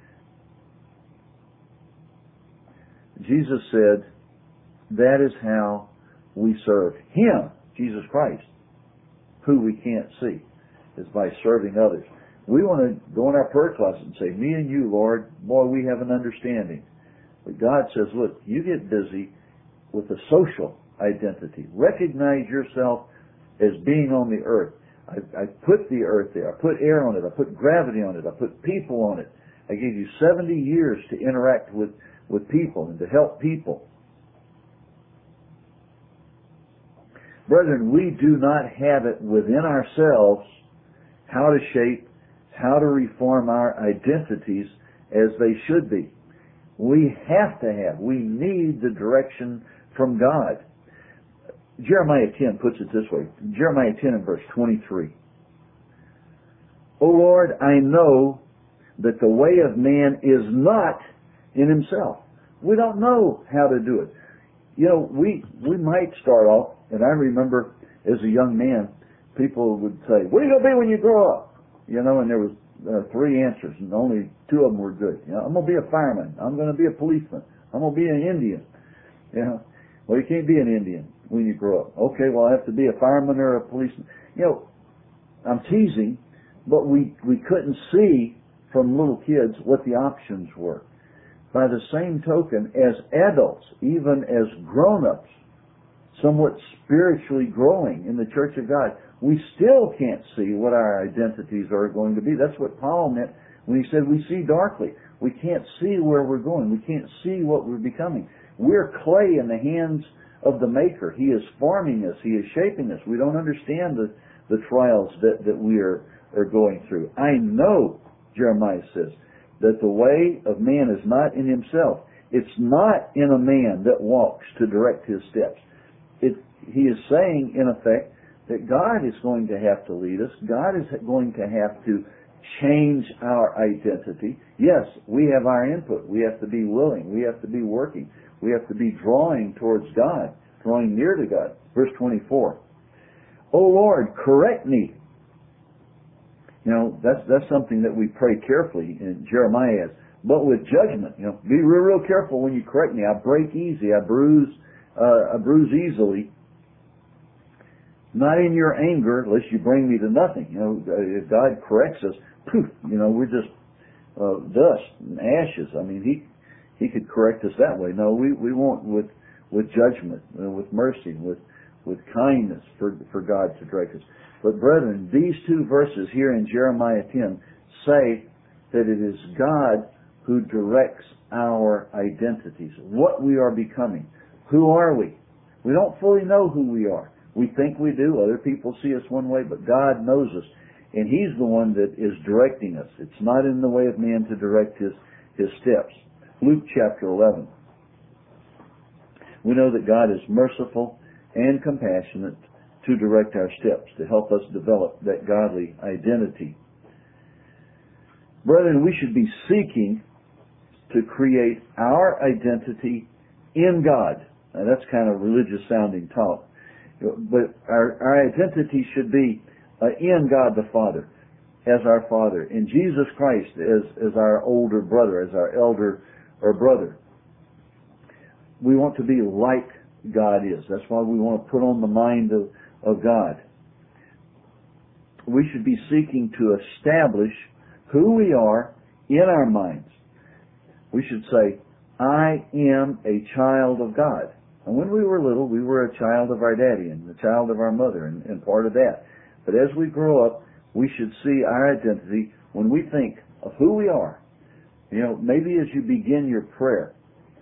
Jesus said, that is how we serve Him, Jesus Christ, who we can't see, is by serving others. We want to go in our prayer closet and say, me and you, Lord, boy, we have an understanding. But God says, look, you get busy with a social identity. Recognize yourself as being on the earth. I put the earth there. I put air on it. I put gravity on it. I put people on it. I gave you 70 years to interact with people and to help people. Brethren, we do not have it within ourselves how to shape, how to reform our identities as they should be. We need the direction from God. Jeremiah 10 puts it this way. Jeremiah 10 and verse 23. O Lord, I know that the way of man is not in himself. We don't know how to do it. We might start off, and I remember as a young man, people would say, "What are you going to be when you grow up?" And there was 3 answers, and only 2 of them were good. I'm going to be a fireman. I'm going to be a policeman. I'm going to be an Indian. Well, you can't be an Indian when you grow up. Okay, well, I have to be a fireman or a policeman. I'm teasing, but we couldn't see from little kids what the options were. By the same token, as adults, even as grown-ups, somewhat spiritually growing in the Church of God, we still can't see what our identities are going to be. That's what Paul meant when he said we see darkly. We can't see where we're going. We can't see what we're becoming. We're clay in the hands of the Maker. He is forming us. He is shaping us. We don't understand the trials that we are going through. I know, Jeremiah says, that the way of man is not in himself. It's not in a man that walks to direct his steps. He is saying, in effect, that God is going to have to lead us. God is going to have to change our identity. Yes, we have our input. We have to be willing. We have to be working. We have to be drawing towards God, drawing near to God. Verse 24. "O Lord, correct me." That's something that we pray carefully, and Jeremiah has. But with judgment, be real careful when you correct me. I break easy. I bruise easily. Not in your anger, lest you bring me to nothing. If God corrects us, poof, we're just dust and ashes. I mean, He could correct us that way. No, we want with judgment, with mercy, with kindness for God to direct us. But brethren, these 2 verses here in Jeremiah 10 say that it is God who directs our identities, what we are becoming. Who are we? We don't fully know who we are. We think we do. Other people see us one way, but God knows us. And He's the one that is directing us. It's not in the way of man to direct his steps. Luke chapter 11. We know that God is merciful and compassionate to direct our steps, to help us develop that godly identity. Brethren, we should be seeking to create our identity in God. Now that's kind of religious sounding talk. But our identity should be in God the Father, as our Father, in Jesus Christ as our older brother, as our elder or brother. We want to be like God is. That's why we want to put on the mind of God. We should be seeking to establish who we are in our minds. We should say, I am a child of God. And when we were little, we were a child of our daddy and a child of our mother and part of that. But as we grow up, we should see our identity when we think of who we are. Maybe as you begin your prayer,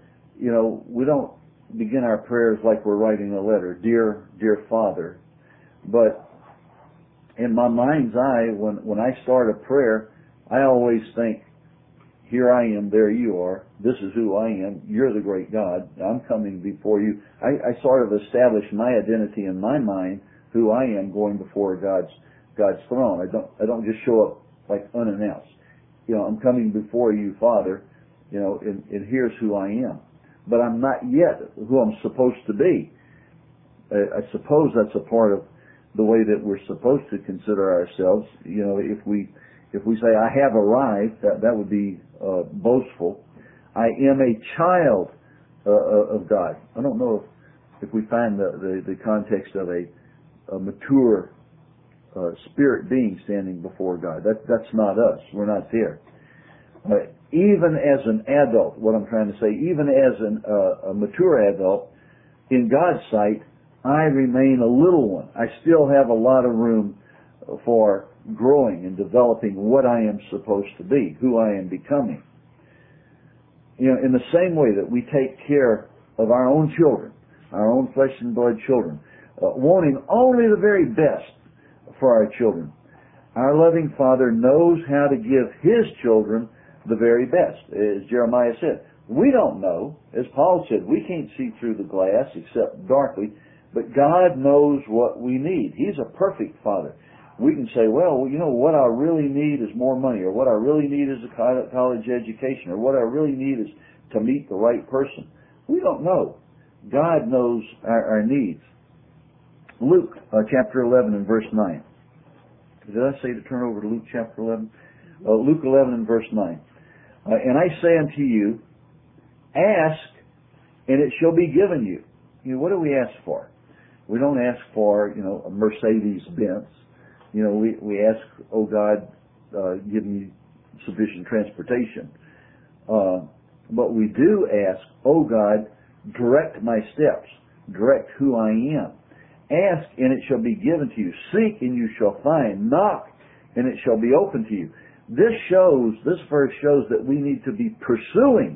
we don't begin our prayers like we're writing a letter, dear Father. But in my mind's eye, when I start a prayer, I always think, here I am, there you are, this is who I am, you're the great God, I'm coming before you. I sort of establish my identity in my mind, who I am going before God's throne. I don't just show up like unannounced. I'm coming before you, Father, and here's who I am. But I'm not yet who I'm supposed to be. I suppose that's a part of the way that we're supposed to consider ourselves. If we say, I have arrived, that would be boastful. I am a child of God. I don't know if we find the context of a mature spirit being standing before God. That's not us. We're not there. Even as an adult, what I'm trying to say, even as a mature adult, in God's sight, I remain a little one. I still have a lot of room for growing and developing what I am supposed to be, who I am becoming. In the same way that we take care of our own children, our own flesh and blood children, wanting only the very best for our children, our loving Father knows how to give His children the very best. As Jeremiah said, we don't know. As Paul said, we can't see through the glass except darkly, but God knows what we need. He's a perfect Father. We can say, well, what I really need is more money, or what I really need is a college education, or what I really need is to meet the right person. We don't know. God knows our needs. Luke chapter 11 and verse 9. Did I say to turn over to Luke chapter 11? Luke 11 and verse 9. And I say unto you, ask, and it shall be given you. You know, what do we ask for? We don't ask for, a Mercedes-Benz. We ask, oh God, give me sufficient transportation. But we do ask, oh God, direct my steps. Direct who I am. Ask, and it shall be given to you. Seek, and you shall find. Knock, and it shall be open to you. This verse shows that we need to be pursuing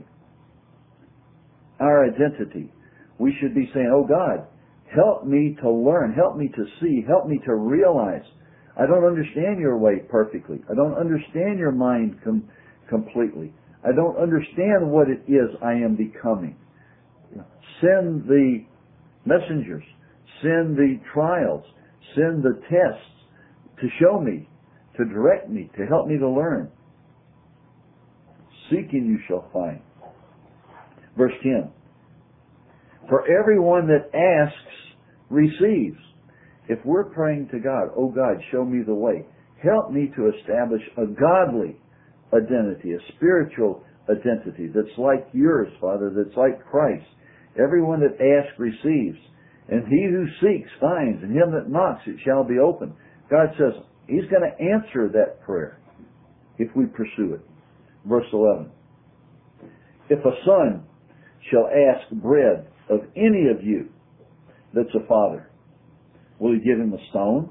our identity. We should be saying, oh God, help me to learn, help me to see, help me to realize. I don't understand your way perfectly. I don't understand your mind completely. I don't understand what it is I am becoming. Send the messengers, send the trials, send the tests to show me, to direct me, to help me to learn. Seek and you shall find. Verse 10. For everyone that asks receives. If we're praying to God, oh God, show me the way. Help me to establish a godly identity, a spiritual identity that's like yours, Father, that's like Christ. Everyone that asks receives. And he who seeks finds, and him that knocks it shall be opened. God says He's going to answer that prayer if we pursue it. Verse 11. If a son shall ask bread of any of you that's a father, will he give him a stone?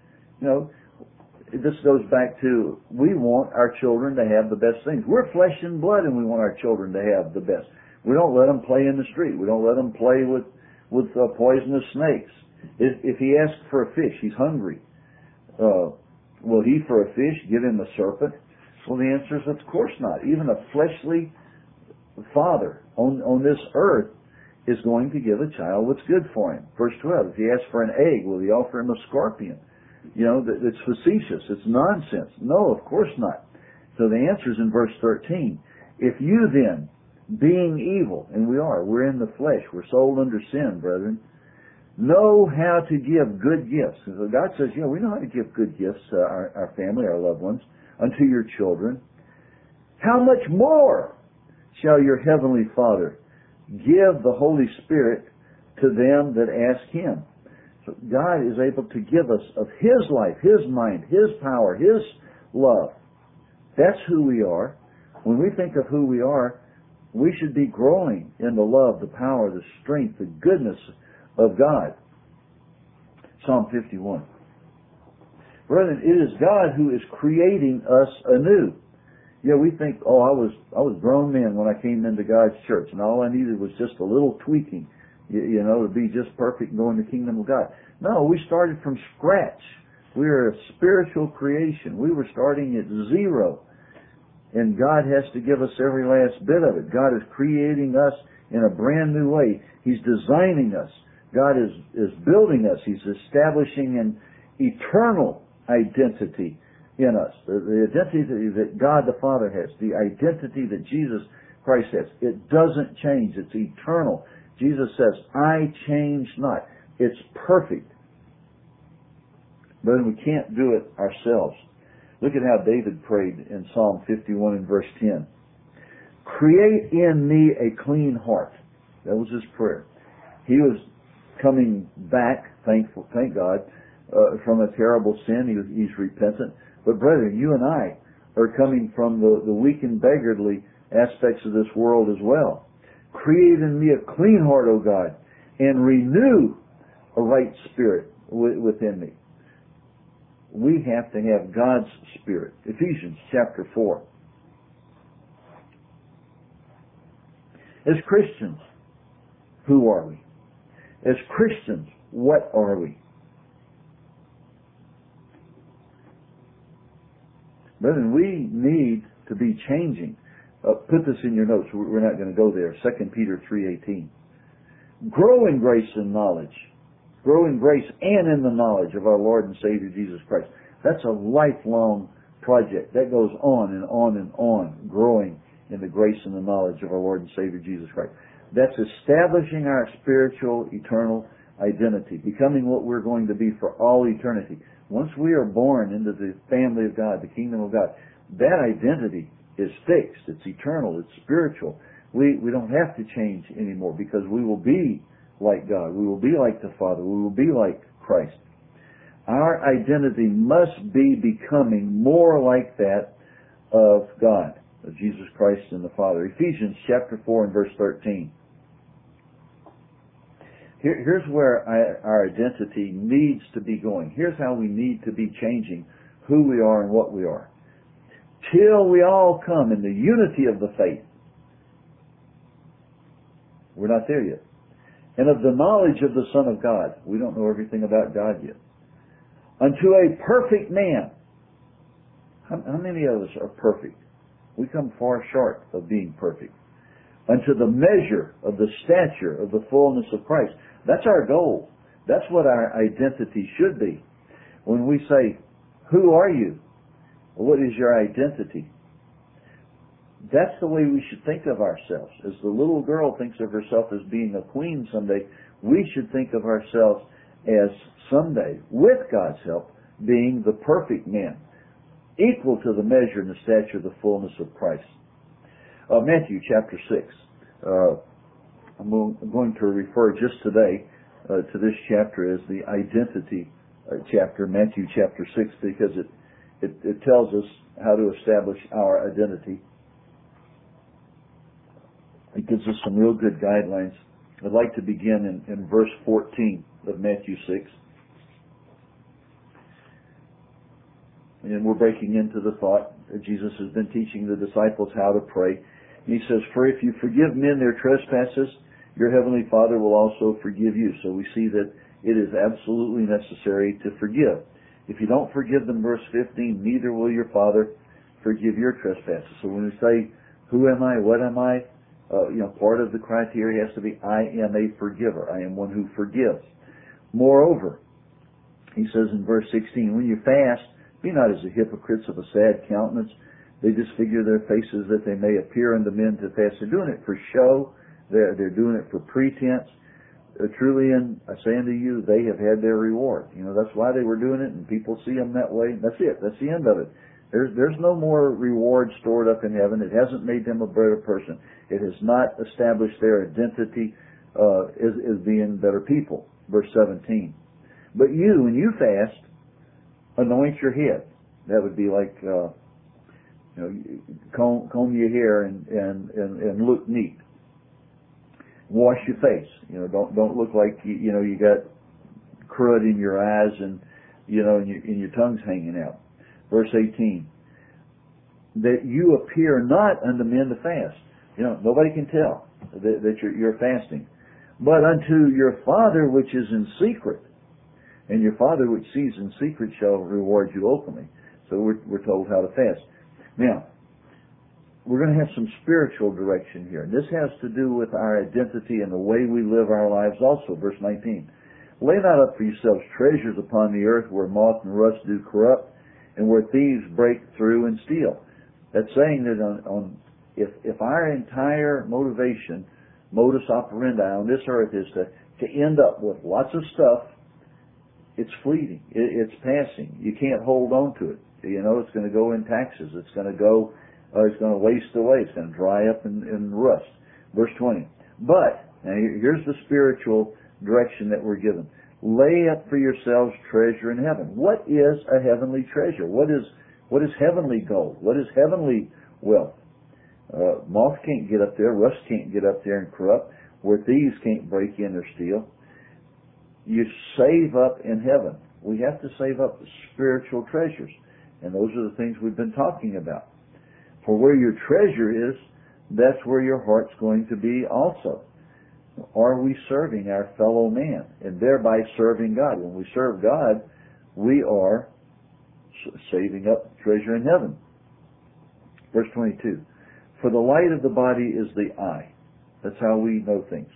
This goes back to, we want our children to have the best things. We're flesh and blood, and we want our children to have the best. We don't let them play in the street. We don't let them play with poisonous snakes. If he asks for a fish, he's hungry. Will he, for a fish, give him a serpent? Well, the answer is, of course not. Even a fleshly father on this earth is going to give a child what's good for him. Verse 12, if he asks for an egg, will he offer him a scorpion? It's facetious. It's nonsense. No, of course not. So the answer is in verse 13. If you then, being evil, and we're in the flesh, we're sold under sin, brethren, know how to give good gifts. So God says, we know how to give good gifts to our family, our loved ones, unto your children. How much more shall your heavenly Father give the Holy Spirit to them that ask Him? So God is able to give us of His life, His mind, His power, His love. That's who we are. When we think of who we are, we should be growing in the love, the power, the strength, the goodness of God. Psalm 51. Brethren, it is God who is creating us anew. We think, I was grown men when I came into God's church, and all I needed was just a little tweaking, to be just perfect and go in the kingdom of God. No, we started from scratch. We are a spiritual creation. We were starting at zero. And God has to give us every last bit of it. God is creating us in a brand new way. He's designing us. God is building us. He's establishing an eternal identity in us. The identity that God the Father has. The identity that Jesus Christ has. It doesn't change. It's eternal. Jesus says, I change not. It's perfect. But we can't do it ourselves. Look at how David prayed in Psalm 51 and verse 10. Create in me a clean heart. That was his prayer. He was coming back, thank God, from a terrible sin. He's repentant. But brethren, you and I are coming from the weak and beggarly aspects of this world as well. Create in me a clean heart, O God, and renew a right spirit within me. We have to have God's Spirit. Ephesians chapter 4. As Christians, who are we? As Christians, what are we? Brethren, we need to be changing. Put this in your notes. We're not going to go there. 2 Peter 3:18. Grow in grace and knowledge. Grow in grace and in the knowledge of our Lord and Savior Jesus Christ. That's a lifelong project. That goes on and on and on, growing in the grace and the knowledge of our Lord and Savior Jesus Christ. That's establishing our spiritual, eternal identity, becoming what we're going to be for all eternity. Once we are born into the family of God, the kingdom of God, that identity is fixed. It's eternal. It's spiritual. We don't have to change anymore because we will be like God. We will be like the Father. We will be like Christ. Our identity must be becoming more like that of God, of Jesus Christ and the Father. Ephesians chapter 4 and verse 13. Here's where our identity needs to be going. Here's how we need to be changing who we are and what we are. Till we all come in the unity of the faith. We're not there yet. And of the knowledge of the Son of God. We don't know everything about God yet. Unto a perfect man. How many of us are perfect? We come far short of being perfect. Unto the measure of the stature of the fullness of Christ. That's our goal. That's what our identity should be. When we say, who are you? What is your identity? That's the way we should think of ourselves. As the little girl thinks of herself as being a queen someday, we should think of ourselves as someday, with God's help, being the perfect man, equal to the measure and the stature of the fullness of Christ. Matthew chapter 6. I'm going to refer just today to this chapter as the identity chapter, Matthew chapter 6, because it tells us how to establish our identity. It gives us some real good guidelines. I'd like to begin in verse 14 of Matthew 6. And we're breaking into the thought that Jesus has been teaching the disciples how to pray. And he says, for if you forgive men their trespasses, your heavenly Father will also forgive you. So we see that it is absolutely necessary to forgive. If you don't forgive them, verse 15, neither will your Father forgive your trespasses. So when we say, who am I, what am I? Part of the criteria has to be, I am a forgiver. I am one who forgives. Moreover, he says in verse 16, when you fast, be not as the hypocrites of a sad countenance. They disfigure their faces that they may appear unto men to fast. They're doing it for show. They're doing it for pretense. Truly, and I say unto you, they have had their reward. That's why they were doing it, and people see them that way. That's it. That's the end of it. There's no more reward stored up in heaven. It hasn't made them a better person. It has not established their identity as being better people. Verse 17. But you, when you fast, anoint your head. That would be like, comb your hair and look neat. Wash your face. Don't look like you got crud in your eyes and your tongue's hanging out. Verse 18. That you appear not unto men to fast. Nobody can tell that you're fasting. But unto your Father which is in secret. And your Father which sees in secret shall reward you openly. So we're told how to fast. Now, we're going to have some spiritual direction here. This has to do with our identity and the way we live our lives also. Verse 19. Lay not up for yourselves treasures upon the earth where moth and rust do corrupt and where thieves break through and steal. That's saying that if our entire motivation, modus operandi on this earth is to end up with lots of stuff, it's fleeting. It's passing. You can't hold on to it. It's going to go in taxes. It's going to waste away. It's going to dry up and rust. Verse 20. But, now here's the spiritual direction that we're given. Lay up for yourselves treasure in heaven. What is a heavenly treasure? What is heavenly gold? What is heavenly wealth? Moth can't get up there. Rust can't get up there and corrupt. Where thieves can't break in or steal. You save up in heaven. We have to save up spiritual treasures. And those are the things we've been talking about. For where your treasure is, that's where your heart's going to be also. Are we serving our fellow man and thereby serving God? When we serve God, we are saving up treasure in heaven. Verse 22. For the light of the body is the eye. That's how we know things.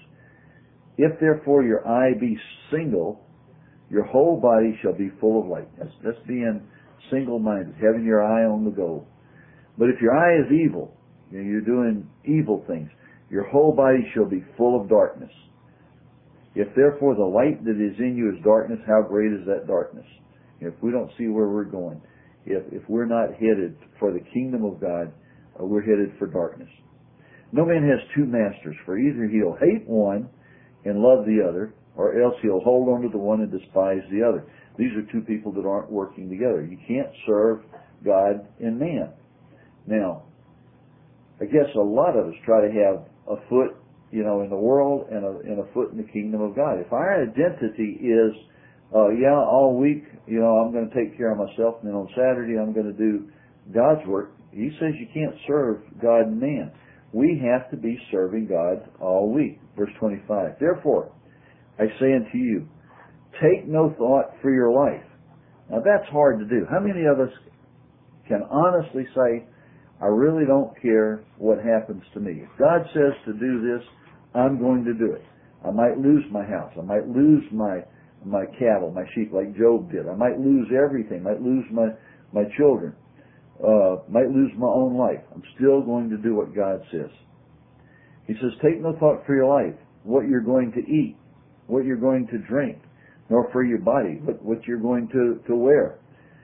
If therefore your eye be single, your whole body shall be full of light. That's being single-minded, having your eye on the goal. But if your eye is evil, you're doing evil things, your whole body shall be full of darkness. If therefore the light that is in you is darkness, how great is that darkness? If we don't see where we're going, if we're not headed for the kingdom of God, we're headed for darkness. No man has two masters, for either he'll hate one and love the other, or else he'll hold on to the one and despise the other. These are two people that aren't working together. You can't serve God and man. Now, I guess a lot of us try to have a foot, in the world and a foot in the kingdom of God. If our identity is, all week, I'm going to take care of myself, and then on Saturday I'm going to do God's work, he says you can't serve God and man. We have to be serving God all week. Verse 25. Therefore, I say unto you, take no thought for your life. Now that's hard to do. How many of us can honestly say, I really don't care what happens to me? If God says to do this, I'm going to do it. I might lose my house. I might lose my cattle, my sheep, like Job did. I might lose everything. I might lose my children. Might lose my own life. I'm still going to do what God says. He says, take no thought for your life, what you're going to eat, what you're going to drink, nor for your body, what you're going to wear.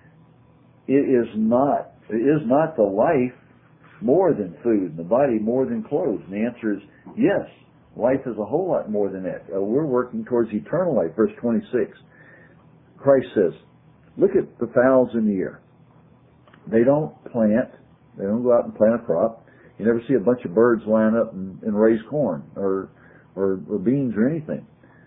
It is not the life more than food, and the body more than clothes? And the answer is yes. Life is a whole lot more than that. We're working towards eternal life. Verse 26. Christ says, look at the fowls in the air. They don't plant. They don't go out and plant a crop. You never see a bunch of birds line up and raise corn or beans or anything.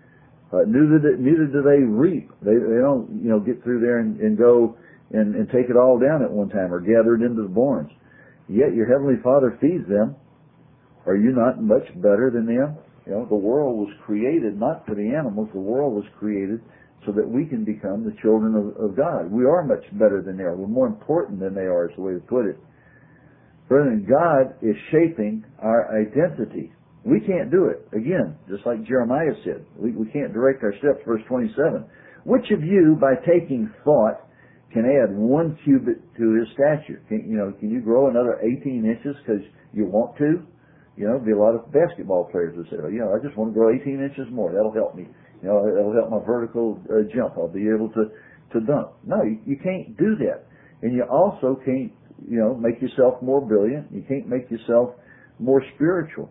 Neither do they reap. They don't get through there and go and take it all down at one time or gather it into the barns. Yet your heavenly Father feeds them. Are you not much better than them? The world was created not for the animals. The world was created so that we can become the children of God. We are much better than they are. We're more important than they are, is the way to put it. Brethren, God is shaping our identity. We can't do it. Again, just like Jeremiah said, we can't direct our steps. Verse 27. Which of you, by taking thought, can add 1 cubit to his stature? Can you grow another 18 inches because you want to? There'll be a lot of basketball players that say, I just want to grow 18 inches more. That'll help me. That'll help my vertical jump. I'll be able to dunk. No, you can't do that. And you also can't, make yourself more brilliant. You can't make yourself more spiritual.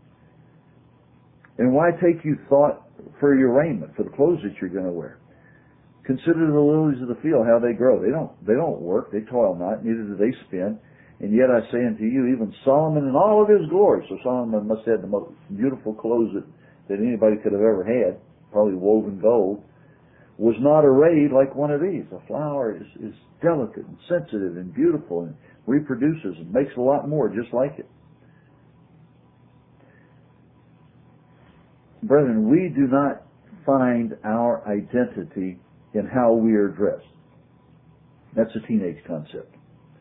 And why take you thought for your raiment, for the clothes that you're going to wear? Consider the lilies of the field, how they grow. They don't work. They toil not, neither do they spin. And yet I say unto you, even Solomon in all of his glory. So Solomon must have the most beautiful clothes that anybody could have ever had, probably woven gold, was not arrayed like one of these. A flower is delicate and sensitive and beautiful and reproduces and makes a lot more just like it. Brethren, we do not find our identity in how we are dressed. That's a teenage concept.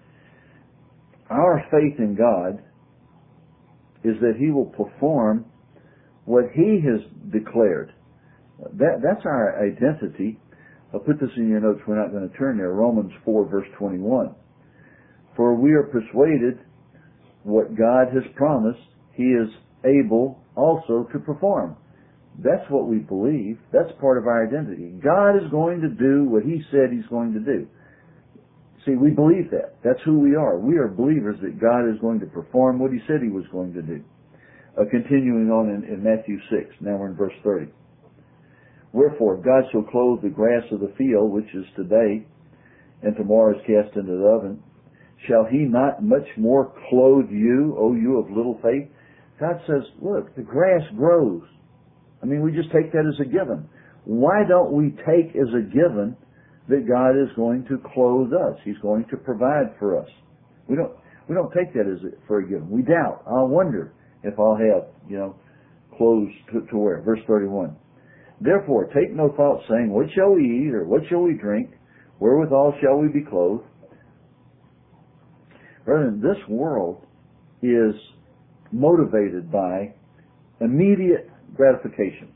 Our faith in God is that He will perform what He has declared. That's our identity. I'll put this in your notes. We're not going to turn there. Romans 4, verse 21. For we are persuaded what God has promised, He is able also to perform. That's what we believe. That's part of our identity. God is going to do what He said He's going to do. See, we believe that. That's who we are. We are believers that God is going to perform what He said He was going to do. Continuing on in Matthew 6. Now we're in verse 30. Wherefore, if God so clothe the grass of the field, which is today, and tomorrow is cast into the oven, shall He not much more clothe you, O you of little faith? God says, look, the grass grows. We just take that as a given. Why don't we take as a given that God is going to clothe us? He's going to provide for us. We don't take that for a given. We doubt. I'll wonder if I'll have, clothes to wear. Verse 31. Therefore, take no thought, saying, what shall we eat, or what shall we drink? Wherewithal shall we be clothed? Brethren, this world is motivated by immediate gratification.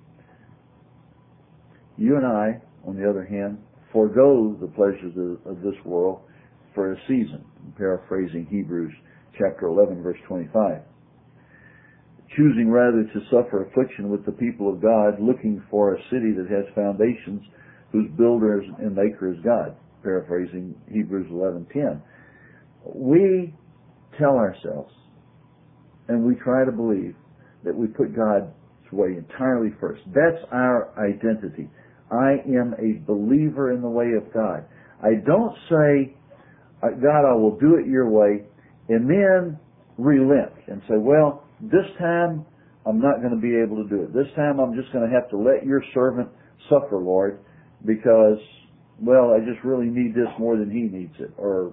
You and I, on the other hand, forego the pleasures of this world for a season. I'm paraphrasing Hebrews chapter 11, verse 25. choosing rather to suffer affliction with the people of God, looking for a city that has foundations, whose builder and maker is God, paraphrasing Hebrews 11:10. We tell ourselves, and we try to believe, that we put God's way entirely first. That's our identity. I am a believer in the way of God. I don't say, God, I will do it your way, and then relent and say, well, this time I'm not going to be able to do it. This time I'm just going to have to let your servant suffer, Lord, because, well, I just really need this more than he needs it. Or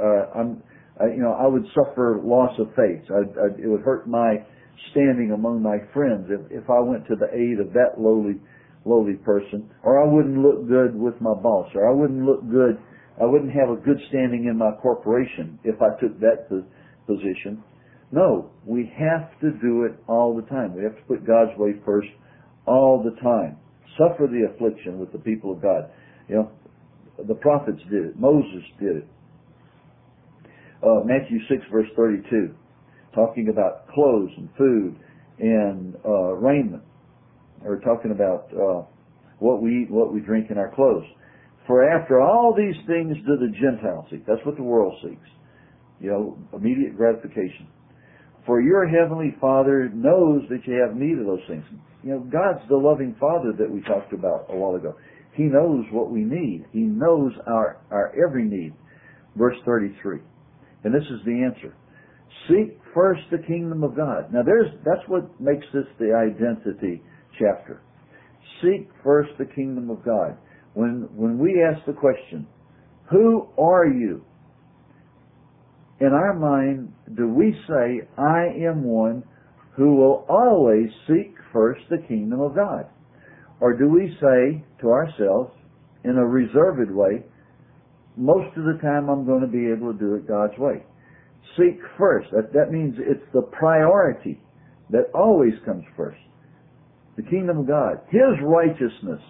I would suffer loss of faith. It would hurt my standing among my friends if I went to the aid of that lowly person. Or I wouldn't look good with my boss. Or I wouldn't look good. I wouldn't have a good standing in my corporation if I took that position. No, we have to do it all the time. We have to put God's way first all the time. Suffer the affliction with the people of God. You know, the prophets did it. Moses did it. Matthew 6 verse 32, talking about clothes and food and raiment, or talking about what we eat, what we drink, and our clothes. For after all these things do the Gentiles seek. That's what the world seeks. You know, immediate gratification. For your heavenly Father knows that you have need of those things. You know, God's the loving Father that we talked about a while ago. He knows what we need. He knows our every need. Verse 33. And this is the answer. Seek first the kingdom of God. Now that's what makes this the identity chapter. Seek first the kingdom of God. When we ask the question, who are you? In our mind, do we say, I am one who will always seek first the kingdom of God? Or do we say to ourselves, in a reserved way, most of the time I'm going to be able to do it God's way? Seek first. That means it's the priority that always comes first. The kingdom of God. His righteousness.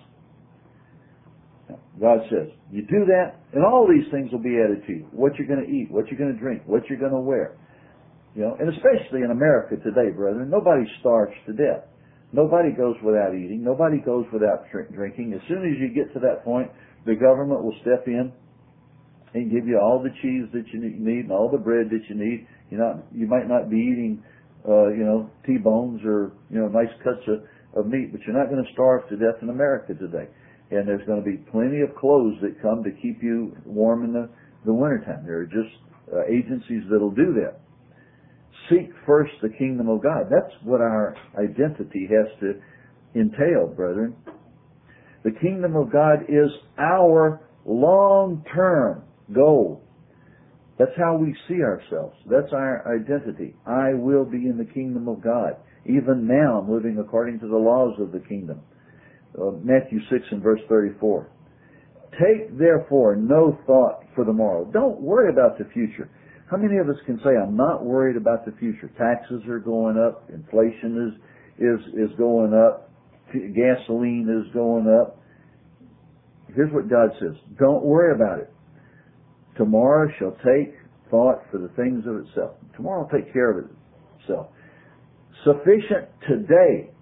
God says, you do that, and all these things will be added to you. What you're going to eat, what you're going to drink, what you're going to wear. You know, and especially in America today, brethren, nobody starves to death. Nobody goes without eating. Nobody goes without drinking. As soon as you get to that point, the government will step in and give you all the cheese that you need and all the bread that you need. You might not be eating, T-bones or, nice cuts of meat, but you're not going to starve to death in America today. And there's going to be plenty of clothes that come to keep you warm in the wintertime. There are just agencies that'll do that. Seek first the kingdom of God. That's what our identity has to entail, brethren. The kingdom of God is our long-term goal. That's how we see ourselves. That's our identity. I will be in the kingdom of God. Even now I'm living according to the laws of the kingdom. Matthew 6 and verse 34. Take therefore no thought for the morrow. Don't worry about the future. How many of us can say, I'm not worried about the future? Taxes are going up. Inflation is going up. Gasoline is going up. Here's what God says. Don't worry about it. Tomorrow shall take thought for the things of itself. Tomorrow will take care of itself. Sufficient today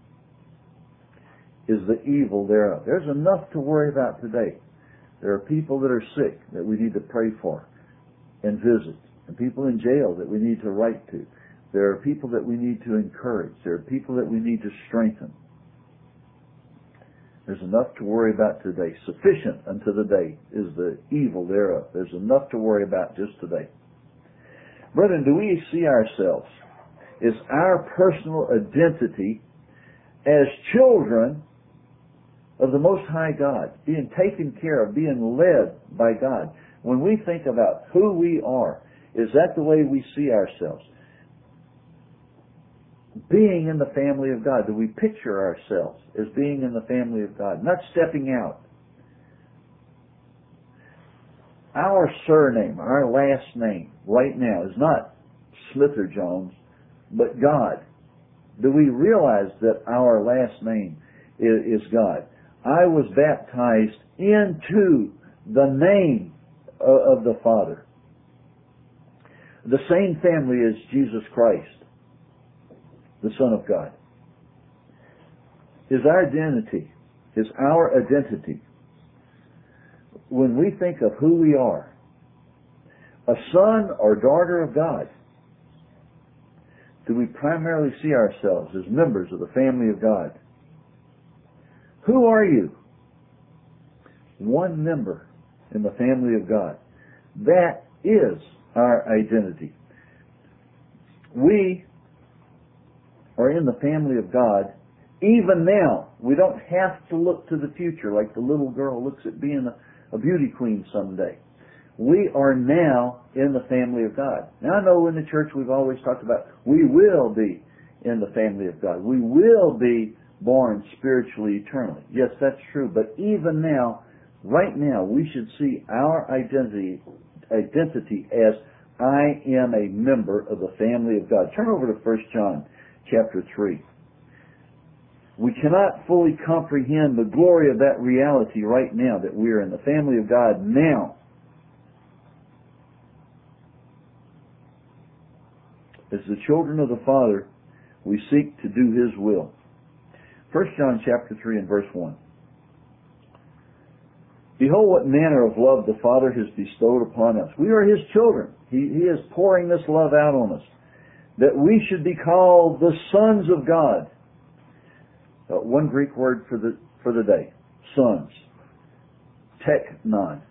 is the evil thereof. There's enough to worry about today. There are people that are sick that we need to pray for and visit, and people in jail that we need to write to. There are people that we need to encourage. There are people that we need to strengthen. There's enough to worry about today. Sufficient unto the day is the evil thereof. There's enough to worry about just today. Brethren, do we see ourselves as our personal identity as children of the Most High God, being taken care of, being led by God? When we think about who we are, is that the way we see ourselves? Being in the family of God, do we picture ourselves as being in the family of God, not stepping out? Our surname, our last name right now is not Smith or Jones, but God. Do we realize that our last name is God? I was baptized into the name of the Father. The same family as Jesus Christ. the Son of God. Is our identity, when we think of who we are, a son or daughter of God, do we primarily see ourselves as members of the family of God? Who are you? One member in the family of God. That is our identity. We are in the family of God even now. We don't have to look to the future like the little girl looks at being a beauty queen someday. We are now in the family of God. Now I know in the church we've always talked about we will be in the family of God. We will be born spiritually eternally. Yes, that's true. But even now, right now, we should see our identity as I am a member of the family of God. Turn over to 1 John chapter 3. We cannot fully comprehend the glory of that reality right now, that we are in the family of God now. As the children of the Father, we seek to do His will. 1 John chapter 3 and verse 1. Behold, what manner of love the Father has bestowed upon us. We are His children. He is pouring this love out on us, that we should be called the sons of God. One Greek word for the day, sons. Teknon,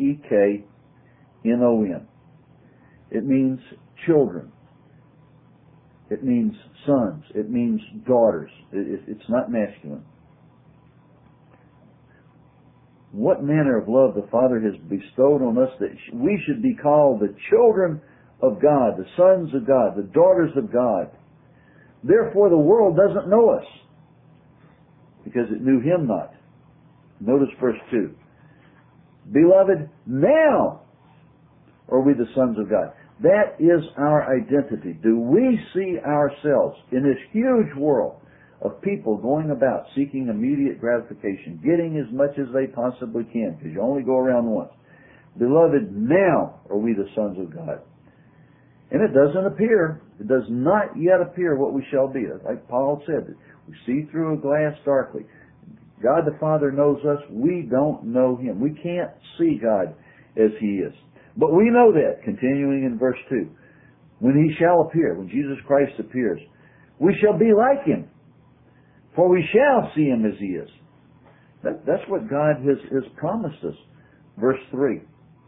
Teknon. It means children. It means sons. It means daughters. It's not masculine. What manner of love the Father has bestowed on us that we should be called the children of God, the sons of God, the daughters of God. Therefore the world doesn't know us, because it knew Him not. Notice verse 2. Beloved, now are we the sons of God. That is our identity. Do we see ourselves in this huge world of people going about seeking immediate gratification, getting as much as they possibly can, because you only go around once? Beloved, now are we the sons of God. And it doesn't appear, it does not yet appear what we shall be. Like Paul said, we see through a glass darkly. God the Father knows us. We don't know Him. We can't see God as He is. But we know that, continuing in verse 2, when He shall appear, when Jesus Christ appears, we shall be like Him, for we shall see Him as He is. That's what God has promised us. Verse 3.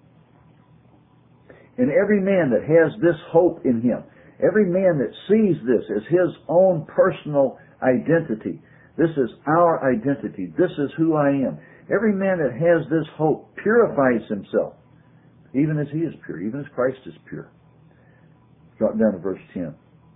And every man that has this hope in Him, every man that sees this as his own personal identity, this is our identity, this is who I am. Every man that has this hope purifies himself, even as He is pure, even as Christ is pure. Drop down to verse 10.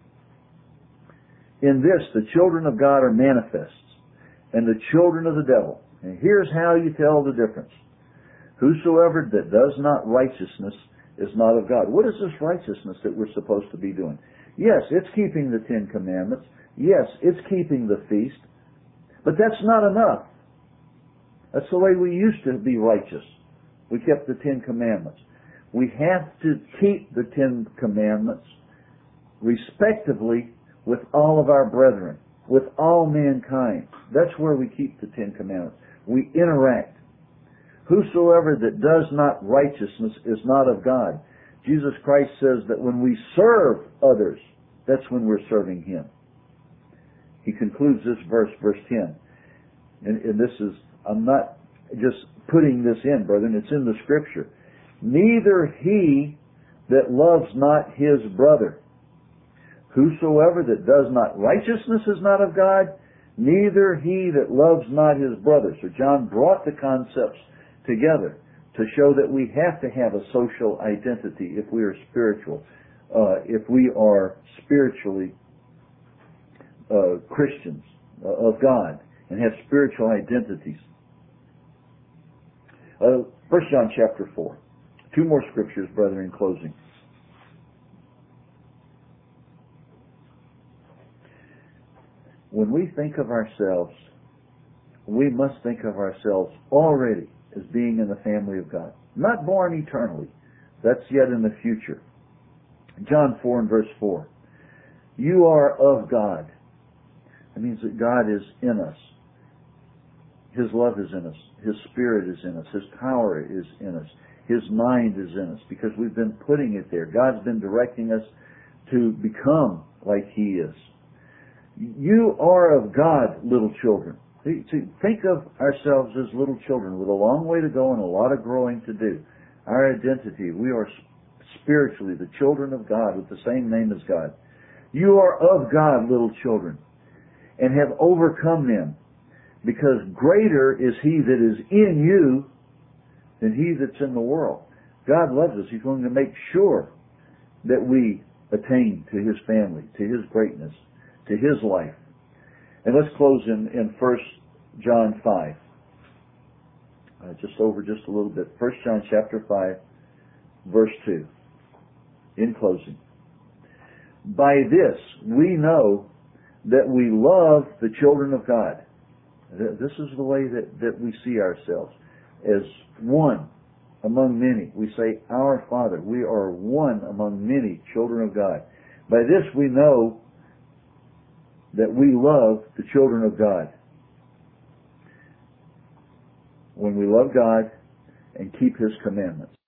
In this, the children of God are manifests, and the children of the devil. And here's how you tell the difference. Whosoever that does not righteousness is not of God. What is this righteousness that we're supposed to be doing? Yes, it's keeping the 10 Commandments. Yes, it's keeping the feast. But that's not enough. That's the way we used to be righteous. We kept the 10 Commandments. We have to keep the 10 Commandments respectively with all of our brethren, with all mankind. That's where we keep the 10 Commandments. We interact. Whosoever that does not righteousness is not of God. Jesus Christ says that when we serve others, that's when we're serving Him. He concludes this verse, verse 10. And this is, I'm not just putting this in, brethren, it's in the Scripture. Neither he that loves not his brother. Whosoever that does not righteousness is not of God, neither he that loves not his brother. So John brought the concepts together to show that we have to have a social identity if we are spiritual, if we are spiritually Christians of God and have spiritual identities. 1 John chapter 4. Two more scriptures, brethren, in closing. When we think of ourselves, we must think of ourselves already as being in the family of God. Not born eternally. That's yet in the future. John 4 and verse 4. You are of God. That means that God is in us. His love is in us. His Spirit is in us. His power is in us. His mind is in us because we've been putting it there. God's been directing us to become like He is. You are of God, little children. Think of ourselves as little children with a long way to go and a lot of growing to do. Our identity, we are spiritually the children of God with the same name as God. You are of God, little children, and have overcome them, because greater is He that is in you than he that's in the world. God loves us. He's going to make sure that we attain to His family, to His greatness, to His life. And let's close in 1 John 5. Just a little bit. 1 John chapter 5, verse 2. In closing. By this we know that we love the children of God. This is the way that we see ourselves. As one among many. We say, Our Father. We are one among many children of God. By this we know that we love the children of God. When we love God and keep His commandments.